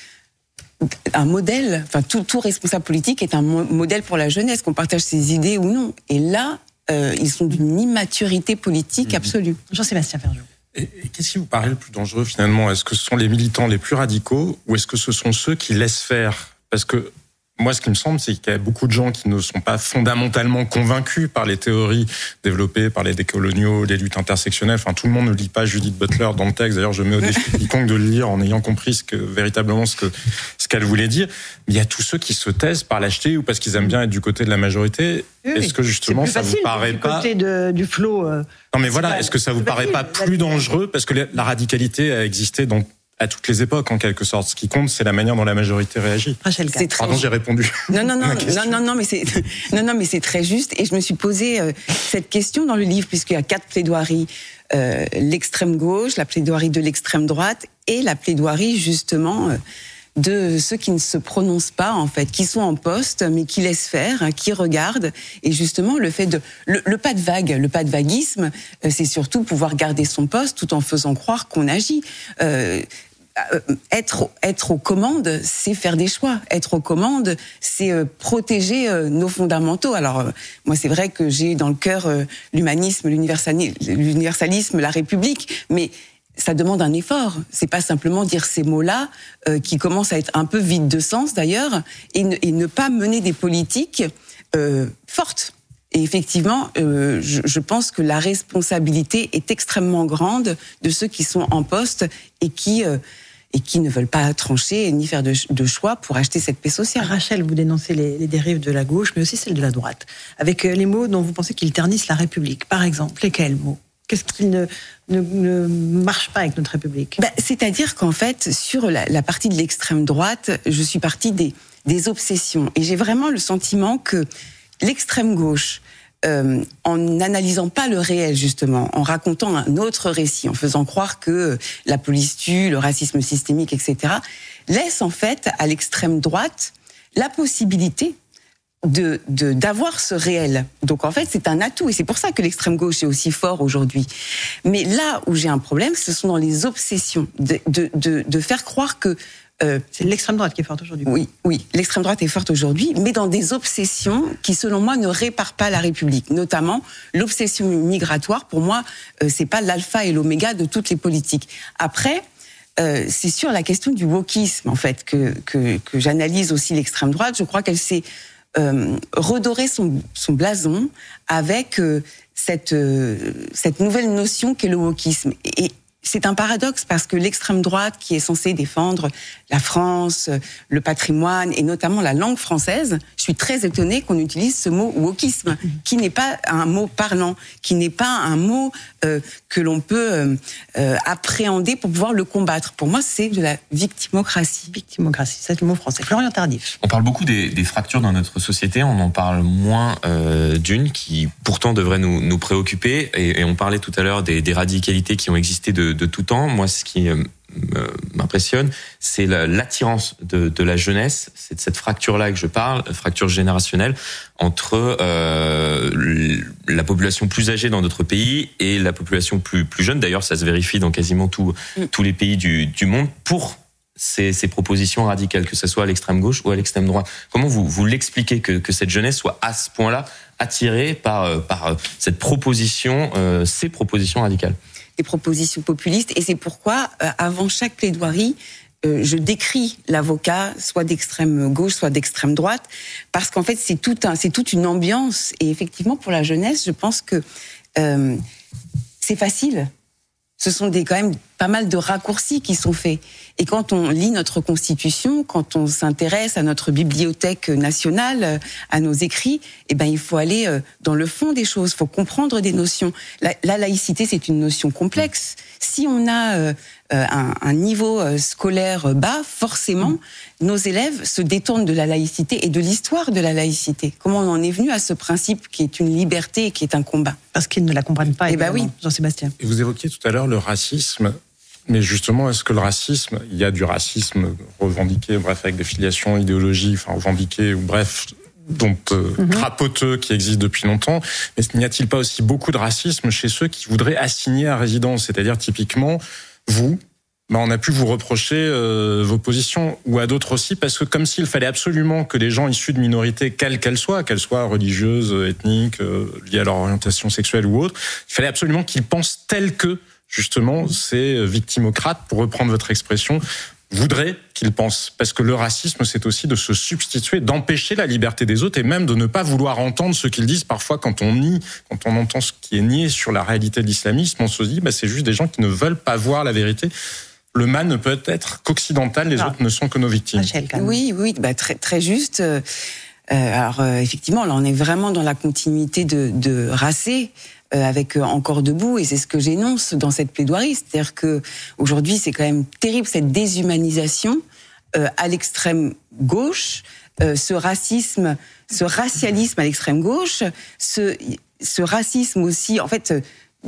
[SPEAKER 6] un modèle. Enfin, tout, tout responsable politique est un mo- modèle pour la jeunesse, qu'on partage ses idées ou non. Et là, euh, ils sont d'une immaturité politique mmh. absolue.
[SPEAKER 1] Jean-Sébastien Ferjou.
[SPEAKER 11] Et, et qu'est-ce qui vous paraît le plus dangereux finalement ? Est-ce que ce sont les militants les plus radicaux ou est-ce que ce sont ceux qui laissent faire ? Parce que moi, ce qui me semble, c'est qu'il y a beaucoup de gens qui ne sont pas fondamentalement convaincus par les théories développées par les décoloniaux, les luttes intersectionnelles. Enfin, tout le monde ne lit pas Judith Butler dans le texte. D'ailleurs, je mets au défi quiconque de le lire en ayant compris ce que, véritablement ce, que, ce qu'elle voulait dire. Mais il y a tous ceux qui se taisent par lâcheté ou parce qu'ils aiment bien être du côté de la majorité.
[SPEAKER 1] Oui,
[SPEAKER 11] est-ce que justement, ça vous paraît
[SPEAKER 1] du
[SPEAKER 11] pas...
[SPEAKER 1] côté de, du flot euh,
[SPEAKER 11] Non, mais voilà, est-ce que ça vous paraît pas plus dangereux ? Parce que la radicalité a existé dans... à toutes les époques, en quelque sorte. Ce qui compte, c'est la manière dont la majorité réagit.
[SPEAKER 1] Rachel Kahn.
[SPEAKER 11] Pardon, j'ai répondu.
[SPEAKER 6] Non, non, non, non, non, non, mais c'est, non, non, mais c'est très juste. Et je me suis posé euh, cette question dans le livre, puisqu'il y a quatre plaidoiries. Euh, l'extrême gauche, la plaidoirie de l'extrême droite et la plaidoirie, justement, euh, de ceux qui ne se prononcent pas, en fait, qui sont en poste, mais qui laissent faire, hein, qui regardent. Et justement, le fait de... Le, le pas de vague, le pas de vaguisme, euh, c'est surtout pouvoir garder son poste tout en faisant croire qu'on agit. Euh, Être, être aux commandes, c'est faire des choix. Être aux commandes, c'est euh, protéger euh, nos fondamentaux. Alors, euh, moi, c'est vrai que j'ai dans le cœur euh, l'humanisme, l'universalisme, la République, mais ça demande un effort. C'est pas simplement dire ces mots-là, euh, qui commencent à être un peu vides de sens, d'ailleurs, et ne, et ne pas mener des politiques euh, fortes. Et effectivement, euh, je, je pense que la responsabilité est extrêmement grande de ceux qui sont en poste et qui... Euh, et qui ne veulent pas trancher ni faire de, de choix pour acheter cette paix sociale.
[SPEAKER 1] Rachel, vous dénoncez les, les dérives de la gauche, mais aussi celles de la droite, avec les mots dont vous pensez qu'ils ternissent la République. Par exemple, lesquels mots ? Qu'est-ce qui ne, ne, ne marche pas avec notre République ?
[SPEAKER 6] Ben, c'est-à-dire qu'en fait, sur la, la partie de l'extrême droite, je suis partie des, des obsessions. Et j'ai vraiment le sentiment que l'extrême gauche, Euh, en n'analysant pas le réel, justement, en racontant un autre récit, en faisant croire que la police tue, le racisme systémique, et cetera, laisse en fait à l'extrême droite la possibilité de, de, d'avoir ce réel. Donc en fait, c'est un atout et c'est pour ça que l'extrême gauche est aussi fort aujourd'hui. Mais là où j'ai un problème, ce sont dans les obsessions, de, de, de, de faire croire que
[SPEAKER 1] Euh, c'est l'extrême droite qui est forte aujourd'hui.
[SPEAKER 6] Oui, oui, l'extrême droite est forte aujourd'hui, mais dans des obsessions qui, selon moi, ne réparent pas la République. Notamment, l'obsession migratoire, pour moi, euh, c'est pas l'alpha et l'oméga de toutes les politiques. Après, euh, c'est sur la question du wokisme, en fait, que, que, que j'analyse aussi l'extrême droite. Je crois qu'elle s'est euh, redoré son, son blason avec euh, cette, euh, cette nouvelle notion qu'est le wokisme. Et, c'est un paradoxe parce que l'extrême droite, qui est censée défendre la France, le patrimoine et notamment la langue française, je suis très étonnée qu'on utilise ce mot wokisme, qui n'est pas un mot parlant, qui n'est pas un mot euh, que l'on peut euh, euh, appréhender pour pouvoir le combattre. Pour moi, c'est de la victimocratie.
[SPEAKER 1] Victimocratie, c'est le mot français. Florian Tardif.
[SPEAKER 5] On parle beaucoup des, des fractures dans notre société, on en parle moins euh, d'une qui pourtant devrait nous, nous préoccuper. Et, et on parlait tout à l'heure des, des radicalités qui ont existé de, de tout temps. Moi, ce qui euh, m'impressionne, c'est la, l'attirance de, de la jeunesse. C'est de cette fracture-là que je parle, fracture générationnelle, entre euh, la population plus âgée dans notre pays et la population plus, plus jeune. D'ailleurs, ça se vérifie dans quasiment tout, mm. tous les pays du, du monde pour ces, ces propositions radicales, que ce soit à l'extrême gauche ou à l'extrême droite. Comment vous, vous l'expliquez que, que cette jeunesse soit à ce point-là attirée par, par cette proposition, euh, ces propositions radicales?
[SPEAKER 6] Des propositions populistes, et c'est pourquoi, euh, avant chaque plaidoirie, euh, je décris l'avocat, soit d'extrême gauche, soit d'extrême droite, parce qu'en fait, c'est tout un, c'est toute une ambiance, et effectivement, pour la jeunesse, je pense que euh, c'est facile. Ce sont des, quand même pas mal de raccourcis qui sont faits. Et quand on lit notre Constitution, quand on s'intéresse à notre bibliothèque nationale, à nos écrits, eh ben, il faut aller dans le fond des choses, il faut comprendre des notions. La, la laïcité, c'est une notion complexe. Si on a euh, un, un niveau scolaire bas, forcément, nos élèves se détournent de la laïcité et de l'histoire de la laïcité. Comment on en est venu à ce principe qui est une liberté et qui est un combat?
[SPEAKER 1] Parce qu'ils ne la comprennent pas,
[SPEAKER 6] eh ben oui.
[SPEAKER 1] Jean-Sébastien.
[SPEAKER 11] Et vous évoquiez tout à l'heure le racisme. Mais justement, est-ce que le racisme, il y a du racisme revendiqué, bref, avec des filiations, idéologies, enfin revendiquées, ou bref, donc euh, mm-hmm. crapoteux, qui existe depuis longtemps. Mais n'y a-t-il pas aussi beaucoup de racisme chez ceux qui voudraient assigner à résidence? C'est-à-dire, typiquement, vous, ben, on a pu vous reprocher euh, vos positions, ou à d'autres aussi, parce que comme s'il fallait absolument que des gens issus de minorités, quelles qu'elles soient, qu'elles soient religieuses, ethniques, euh, liées à leur orientation sexuelle ou autre, il fallait absolument qu'ils pensent tels que, justement, ces victimocrates, pour reprendre votre expression, voudraient qu'ils pensent. Parce que le racisme, c'est aussi de se substituer, d'empêcher la liberté des autres et même de ne pas vouloir entendre ce qu'ils disent. Parfois, quand on nie, quand on entend ce qui est nié sur la réalité de l'islamisme, on se dit, bah, c'est juste des gens qui ne veulent pas voir la vérité. Le mal ne peut être qu'occidental, les ah. autres ne sont que nos victimes.
[SPEAKER 6] Oui, oui, bah, très, très juste. Euh, alors, euh, effectivement, là, on est vraiment dans la continuité de, de Racé, Euh, avec euh, Encore debout, et c'est ce que j'énonce dans cette plaidoirie, c'est-à-dire que aujourd'hui c'est quand même terrible cette déshumanisation euh, à l'extrême gauche, euh, ce racisme, ce racialisme à l'extrême gauche, ce, ce racisme aussi, en fait, euh,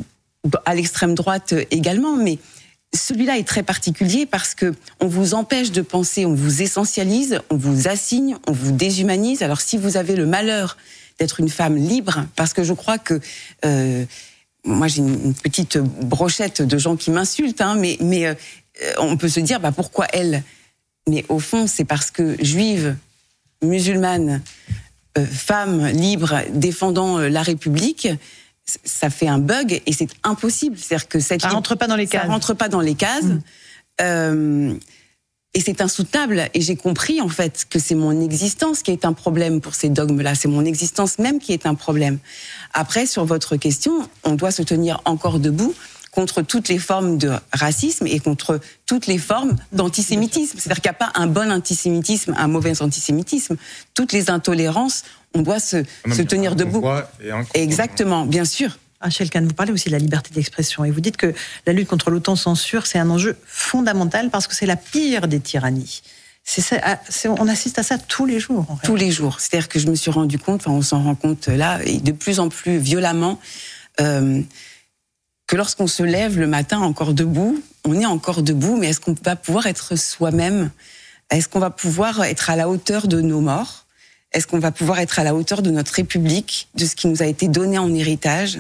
[SPEAKER 6] à l'extrême droite également, mais celui-là est très particulier parce que on vous empêche de penser, on vous essentialise, on vous assigne, on vous déshumanise. Alors si vous avez le malheur d'être une femme libre, parce que je crois que euh, moi j'ai une petite brochette de gens qui m'insultent, hein, mais mais euh, on peut se dire bah pourquoi elle? Mais au fond c'est parce que juive, musulmane, euh, femme libre défendant euh, la République, ça fait un bug et c'est impossible. C'est-à-dire que cette
[SPEAKER 1] ça
[SPEAKER 6] libre,
[SPEAKER 1] rentre pas dans les cases.
[SPEAKER 6] Ça rentre pas dans les cases. Mmh. Euh, Et c'est insoutenable. Et j'ai compris, en fait, que c'est mon existence qui est un problème pour ces dogmes-là. C'est mon existence même qui est un problème. Après, sur votre question, on doit se tenir encore debout contre toutes les formes de racisme et contre toutes les formes d'antisémitisme. C'est-à-dire qu'il n'y a pas un bon antisémitisme, un mauvais antisémitisme. Toutes les intolérances, on doit se, non, se tenir debout. Exactement, bien sûr.
[SPEAKER 1] Rachel Kahn, vous parlez aussi de la liberté d'expression et vous dites que la lutte contre l'autocensure, c'est un enjeu fondamental parce que c'est la pire des tyrannies. C'est ça, c'est, on assiste à ça tous les jours. En
[SPEAKER 6] tous les jours. C'est-à-dire que je me suis rendu compte, enfin on s'en rend compte là, et de plus en plus violemment, euh, que lorsqu'on se lève le matin encore debout, on est encore debout, mais est-ce qu'on va pouvoir être soi-même? Est-ce qu'on va pouvoir être à la hauteur de nos morts? Est-ce qu'on va pouvoir être à la hauteur de notre République, de ce qui nous a été donné en héritage?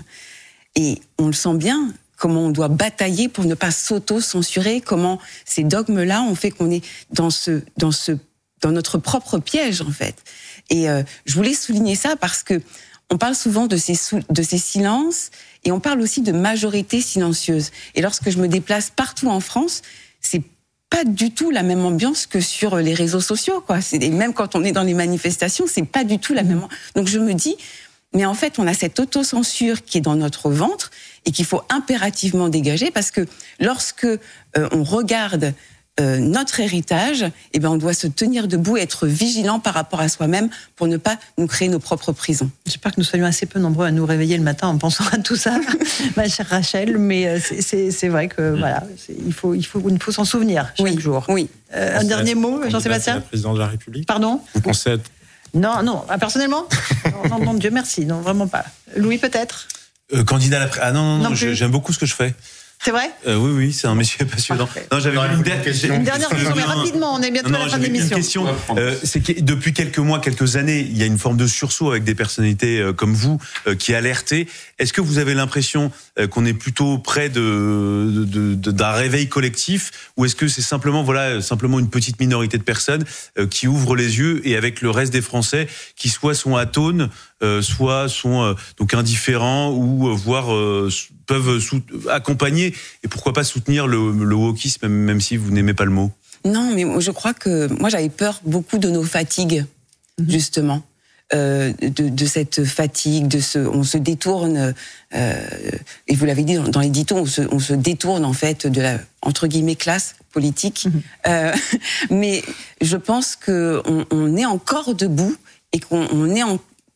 [SPEAKER 6] Et on le sent bien, comment on doit batailler pour ne pas s'auto-censurer, comment ces dogmes-là ont fait qu'on est dans ce, dans ce, dans notre propre piège, en fait. Et euh, je voulais souligner ça parce que on parle souvent de ces, sou- de ces silences et on parle aussi de majorité silencieuse. Et lorsque je me déplace partout en France, c'est pas du tout la même ambiance que sur les réseaux sociaux, quoi. C'est, et même quand on est dans les manifestations, c'est pas du tout la même. Donc je me dis, mais en fait, on a cette autocensure qui est dans notre ventre et qu'il faut impérativement dégager parce que lorsque euh, on regarde euh, notre héritage, eh ben on doit se tenir debout et être vigilant par rapport à soi-même pour ne pas nous créer nos propres prisons.
[SPEAKER 1] J'espère que nous soyons assez peu nombreux à nous réveiller le matin en pensant à tout ça, ma chère Rachel, mais c'est, c'est, c'est vrai que voilà, c'est, il faut, il faut, il faut s'en souvenir chaque
[SPEAKER 6] oui,
[SPEAKER 1] jour.
[SPEAKER 6] Oui.
[SPEAKER 1] Euh, un dernier mot, Jean-Sébastien.
[SPEAKER 11] La présidente de la République.
[SPEAKER 1] Pardon.
[SPEAKER 11] Vous pensez être...
[SPEAKER 1] Non, non, ah, personnellement, non, non, non, Dieu merci, non, vraiment pas. Louis, peut-être.
[SPEAKER 7] Euh, candidat à la pré... Ah non, non, non,
[SPEAKER 1] non
[SPEAKER 7] je, j'aime beaucoup ce que je fais.
[SPEAKER 1] C'est vrai
[SPEAKER 7] euh, Oui, oui, c'est un monsieur passionnant.
[SPEAKER 1] Parfait.
[SPEAKER 7] Non, j'avais une, dernière question.
[SPEAKER 1] Une dernière question, mais rapidement, on est bientôt
[SPEAKER 7] non,
[SPEAKER 1] à la
[SPEAKER 7] non,
[SPEAKER 1] fin de l'émission.
[SPEAKER 7] Une question, euh, c'est que depuis quelques mois, quelques années, il y a une forme de sursaut avec des personnalités euh, comme vous euh, qui alertez. Est-ce que vous avez l'impression euh, qu'on est plutôt près de, de, de, d'un réveil collectif, ou est-ce que c'est simplement, voilà, simplement une petite minorité de personnes euh, qui ouvrent les yeux et avec le reste des Français qui soit sont atones, euh, soit sont euh, donc indifférents ou euh, voire euh, peuvent sou- accompagner et pourquoi pas soutenir le, le wokisme, même, même si vous n'aimez pas le mot?
[SPEAKER 6] Non, mais je crois que moi j'avais peur beaucoup de nos fatigues, mmh. justement. Euh, de, de cette fatigue, de ce, on se détourne, euh, et vous l'avez dit dans, dans l'édito, on se, on se détourne en fait de la entre guillemets classe politique. Mmh. Euh, mais je pense que on, on est encore debout et qu'on on est en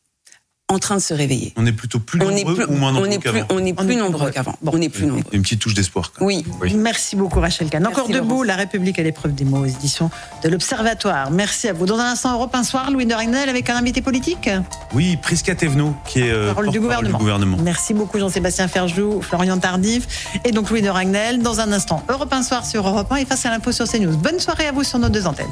[SPEAKER 6] en train de se réveiller.
[SPEAKER 7] On est plutôt plus nombreux plus, ou moins nombreux
[SPEAKER 6] on est
[SPEAKER 7] qu'avant?
[SPEAKER 6] plus, On est plus on est nombreux qu'avant. Bon. On est plus nombreux.
[SPEAKER 7] Une petite touche d'espoir.
[SPEAKER 6] Oui.
[SPEAKER 1] oui. Merci beaucoup Rachel Kahn. Encore
[SPEAKER 6] Merci,
[SPEAKER 1] debout,
[SPEAKER 6] Laurence.
[SPEAKER 1] La République à l'épreuve des mots aux éditions de l'Observatoire. Merci à vous. Dans un instant, Europe un soir, Louis de Ragnel avec un invité politique.
[SPEAKER 7] Oui, Prisca Thévenot, qui est euh,
[SPEAKER 1] parole du gouvernement.
[SPEAKER 7] du gouvernement.
[SPEAKER 1] Merci beaucoup Jean-Sébastien Ferjou, Florian Tardif et donc Louis de Ragnel. Dans un instant, Europe un soir sur Europe un et face à l'info sur CNews. Bonne soirée à vous sur nos deux antennes.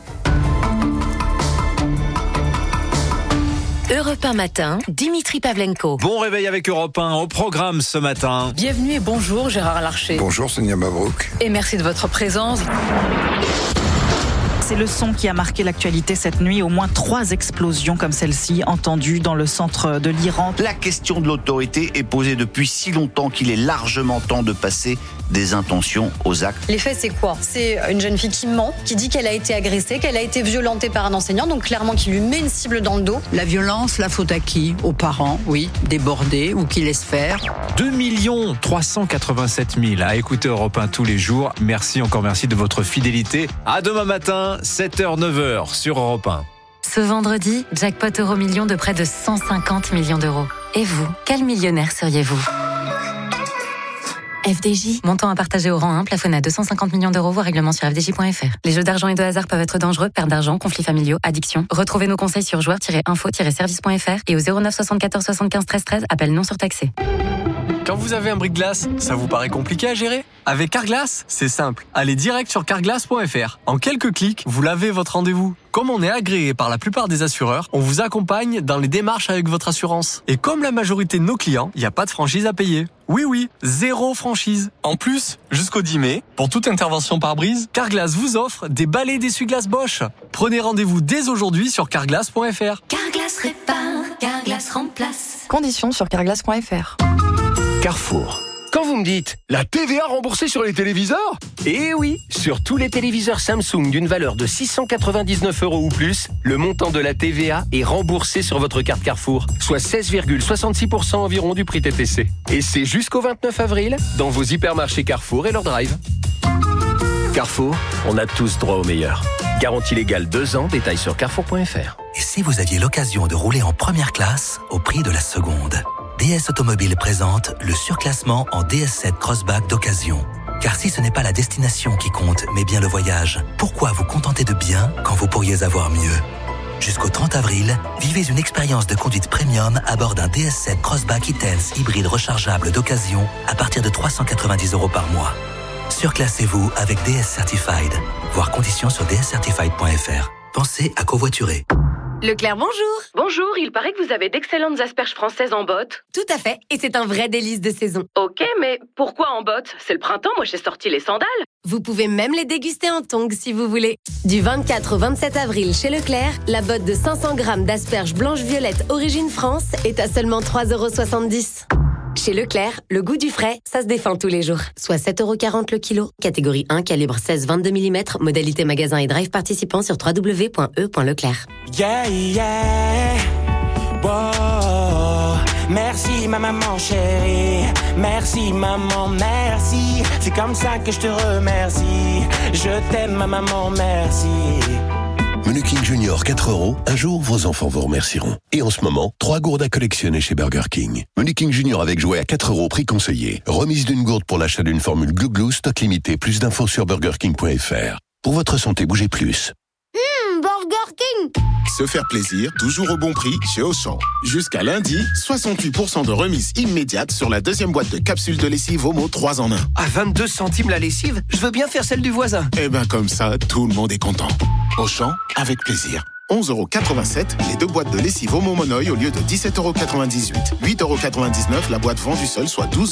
[SPEAKER 28] Europe un matin, Dimitri Pavlenko.
[SPEAKER 8] Bon réveil avec Europe un au programme ce matin.
[SPEAKER 10] Bienvenue et bonjour Gérard Larcher.
[SPEAKER 16] Bonjour Sonia Mabrouk.
[SPEAKER 10] Et merci de votre présence.
[SPEAKER 17] C'est le son qui a marqué l'actualité cette nuit. Au moins trois explosions comme celle-ci entendues dans le centre de l'Iran.
[SPEAKER 18] La question de l'autorité est posée depuis si longtemps qu'il est largement temps de passer des intentions aux actes.
[SPEAKER 19] Les faits, c'est quoi? C'est une jeune fille qui ment, qui dit qu'elle a été agressée, qu'elle a été violentée par un enseignant, donc clairement qui lui met une cible dans le dos.
[SPEAKER 20] La violence, la faute à qui? Aux parents, oui, débordés ou qui laissent faire.
[SPEAKER 8] deux millions trois cent quatre-vingt-sept mille à écouter Europe un tous les jours. Merci, encore merci de votre fidélité. À demain matin, sept heures neuf heures sur Europe un.
[SPEAKER 28] Ce vendredi, jackpot euro million de près de cent cinquante millions d'euros. Et vous, quel millionnaire seriez-vous? F D J, montant à partager au rang un, plafonné à deux cent cinquante millions d'euros, voire règlement sur f d j point f r. Les jeux d'argent et de hasard peuvent être dangereux, perte d'argent, conflits familiaux, addiction. Retrouvez nos conseils sur joueurs tiret info tiret service point f r et au zéro neuf soixante-quatorze soixante-quinze treize treize, appel non surtaxé.
[SPEAKER 21] Quand vous avez un brise-glace, ça vous paraît compliqué à gérer? Avec Carglass, c'est simple. Allez direct sur carglass point f r. En quelques clics, vous lavez votre rendez-vous. Comme on est agréé par la plupart des assureurs, on vous accompagne dans les démarches avec votre assurance. Et comme la majorité de nos clients, il n'y a pas de franchise à payer. Oui, oui, zéro franchise. En plus, jusqu'au dix mai, pour toute intervention par brise, Carglass vous offre des balais d'essuie-glace Bosch. Prenez rendez-vous dès aujourd'hui sur carglass point f r.
[SPEAKER 28] Carglass répare, Carglass remplace.
[SPEAKER 19] Conditions sur carglass point f r.
[SPEAKER 23] Carrefour. Quand vous me dites la T V A remboursée sur les téléviseurs? Eh oui, sur tous les téléviseurs Samsung d'une valeur de six cent quatre-vingt-dix-neuf euros ou plus, le montant de la T V A est remboursé sur votre carte Carrefour, soit seize virgule soixante-six pour cent environ du prix T T C. Et c'est jusqu'au vingt-neuf avril dans vos hypermarchés Carrefour et leur drive. Carrefour, on a tous droit au meilleur. Garantie légale deux ans, détails sur carrefour point f r.
[SPEAKER 24] Et si vous aviez l'occasion de rouler en première classe au prix de la seconde? D S Automobile présente le surclassement en D S sept Crossback d'occasion. Car si ce n'est pas la destination qui compte, mais bien le voyage, pourquoi vous contenter de bien quand vous pourriez avoir mieux? Jusqu'au trente avril, vivez une expérience de conduite premium à bord d'un D S sept Crossback e-Tense hybride rechargeable d'occasion à partir de trois cent quatre-vingt-dix euros par mois. Surclassez-vous avec D S Certified. Voir conditions sur d s certified point f r. Pensez à covoiturer.
[SPEAKER 2] Leclerc, bonjour.
[SPEAKER 9] Bonjour, il paraît que vous avez d'excellentes asperges françaises en botte.
[SPEAKER 2] Tout à fait, et c'est un vrai délice de saison.
[SPEAKER 9] Ok, mais pourquoi en botte? C'est le printemps, moi j'ai sorti les sandales.
[SPEAKER 2] Vous pouvez même les déguster en tongs si vous voulez. Du vingt-quatre au vingt-sept avril chez Leclerc, la botte de cinq cents grammes d'asperges blanches-violettes origine France est à seulement trois euros soixante-dix. Chez Leclerc, le goût du frais, ça se défend tous les jours. Soit sept euros quarante le kilo. Catégorie un, calibre seize vingt-deux millimètres. Modalité magasin et drive participant sur w w w point e point leclerc.
[SPEAKER 12] Yeah, yeah. Wow. Merci ma maman chérie. Merci maman, merci. C'est comme ça que je te remercie. Je t'aime ma maman, merci.
[SPEAKER 13] Menu King Junior quatre euros. Un jour, vos enfants vous remercieront. Et en ce moment, trois gourdes à collectionner chez Burger King. Menu King Junior avec jouet à quatre euros, prix conseillé. Remise d'une gourde pour l'achat d'une formule Glou Glou, stock limité. Plus d'infos sur burger king point f r. Pour votre santé, bougez plus.
[SPEAKER 14] Mmh, Burger King.
[SPEAKER 15] Se faire plaisir, toujours au bon prix chez Auchan. Jusqu'à lundi, soixante-huit pour cent de remise immédiate sur la deuxième boîte de capsules de lessive Omo trois en un.
[SPEAKER 16] À vingt-deux centimes la lessive, je veux bien faire celle du voisin.
[SPEAKER 15] Eh ben comme ça, tout le monde est content. Auchan, avec plaisir. onze euros quatre-vingt-sept, les deux boîtes de lessive Omo Monoï au lieu de dix-sept euros quatre-vingt-dix-huit. huit euros quatre-vingt-dix-neuf la boîte vendue seule, soit douze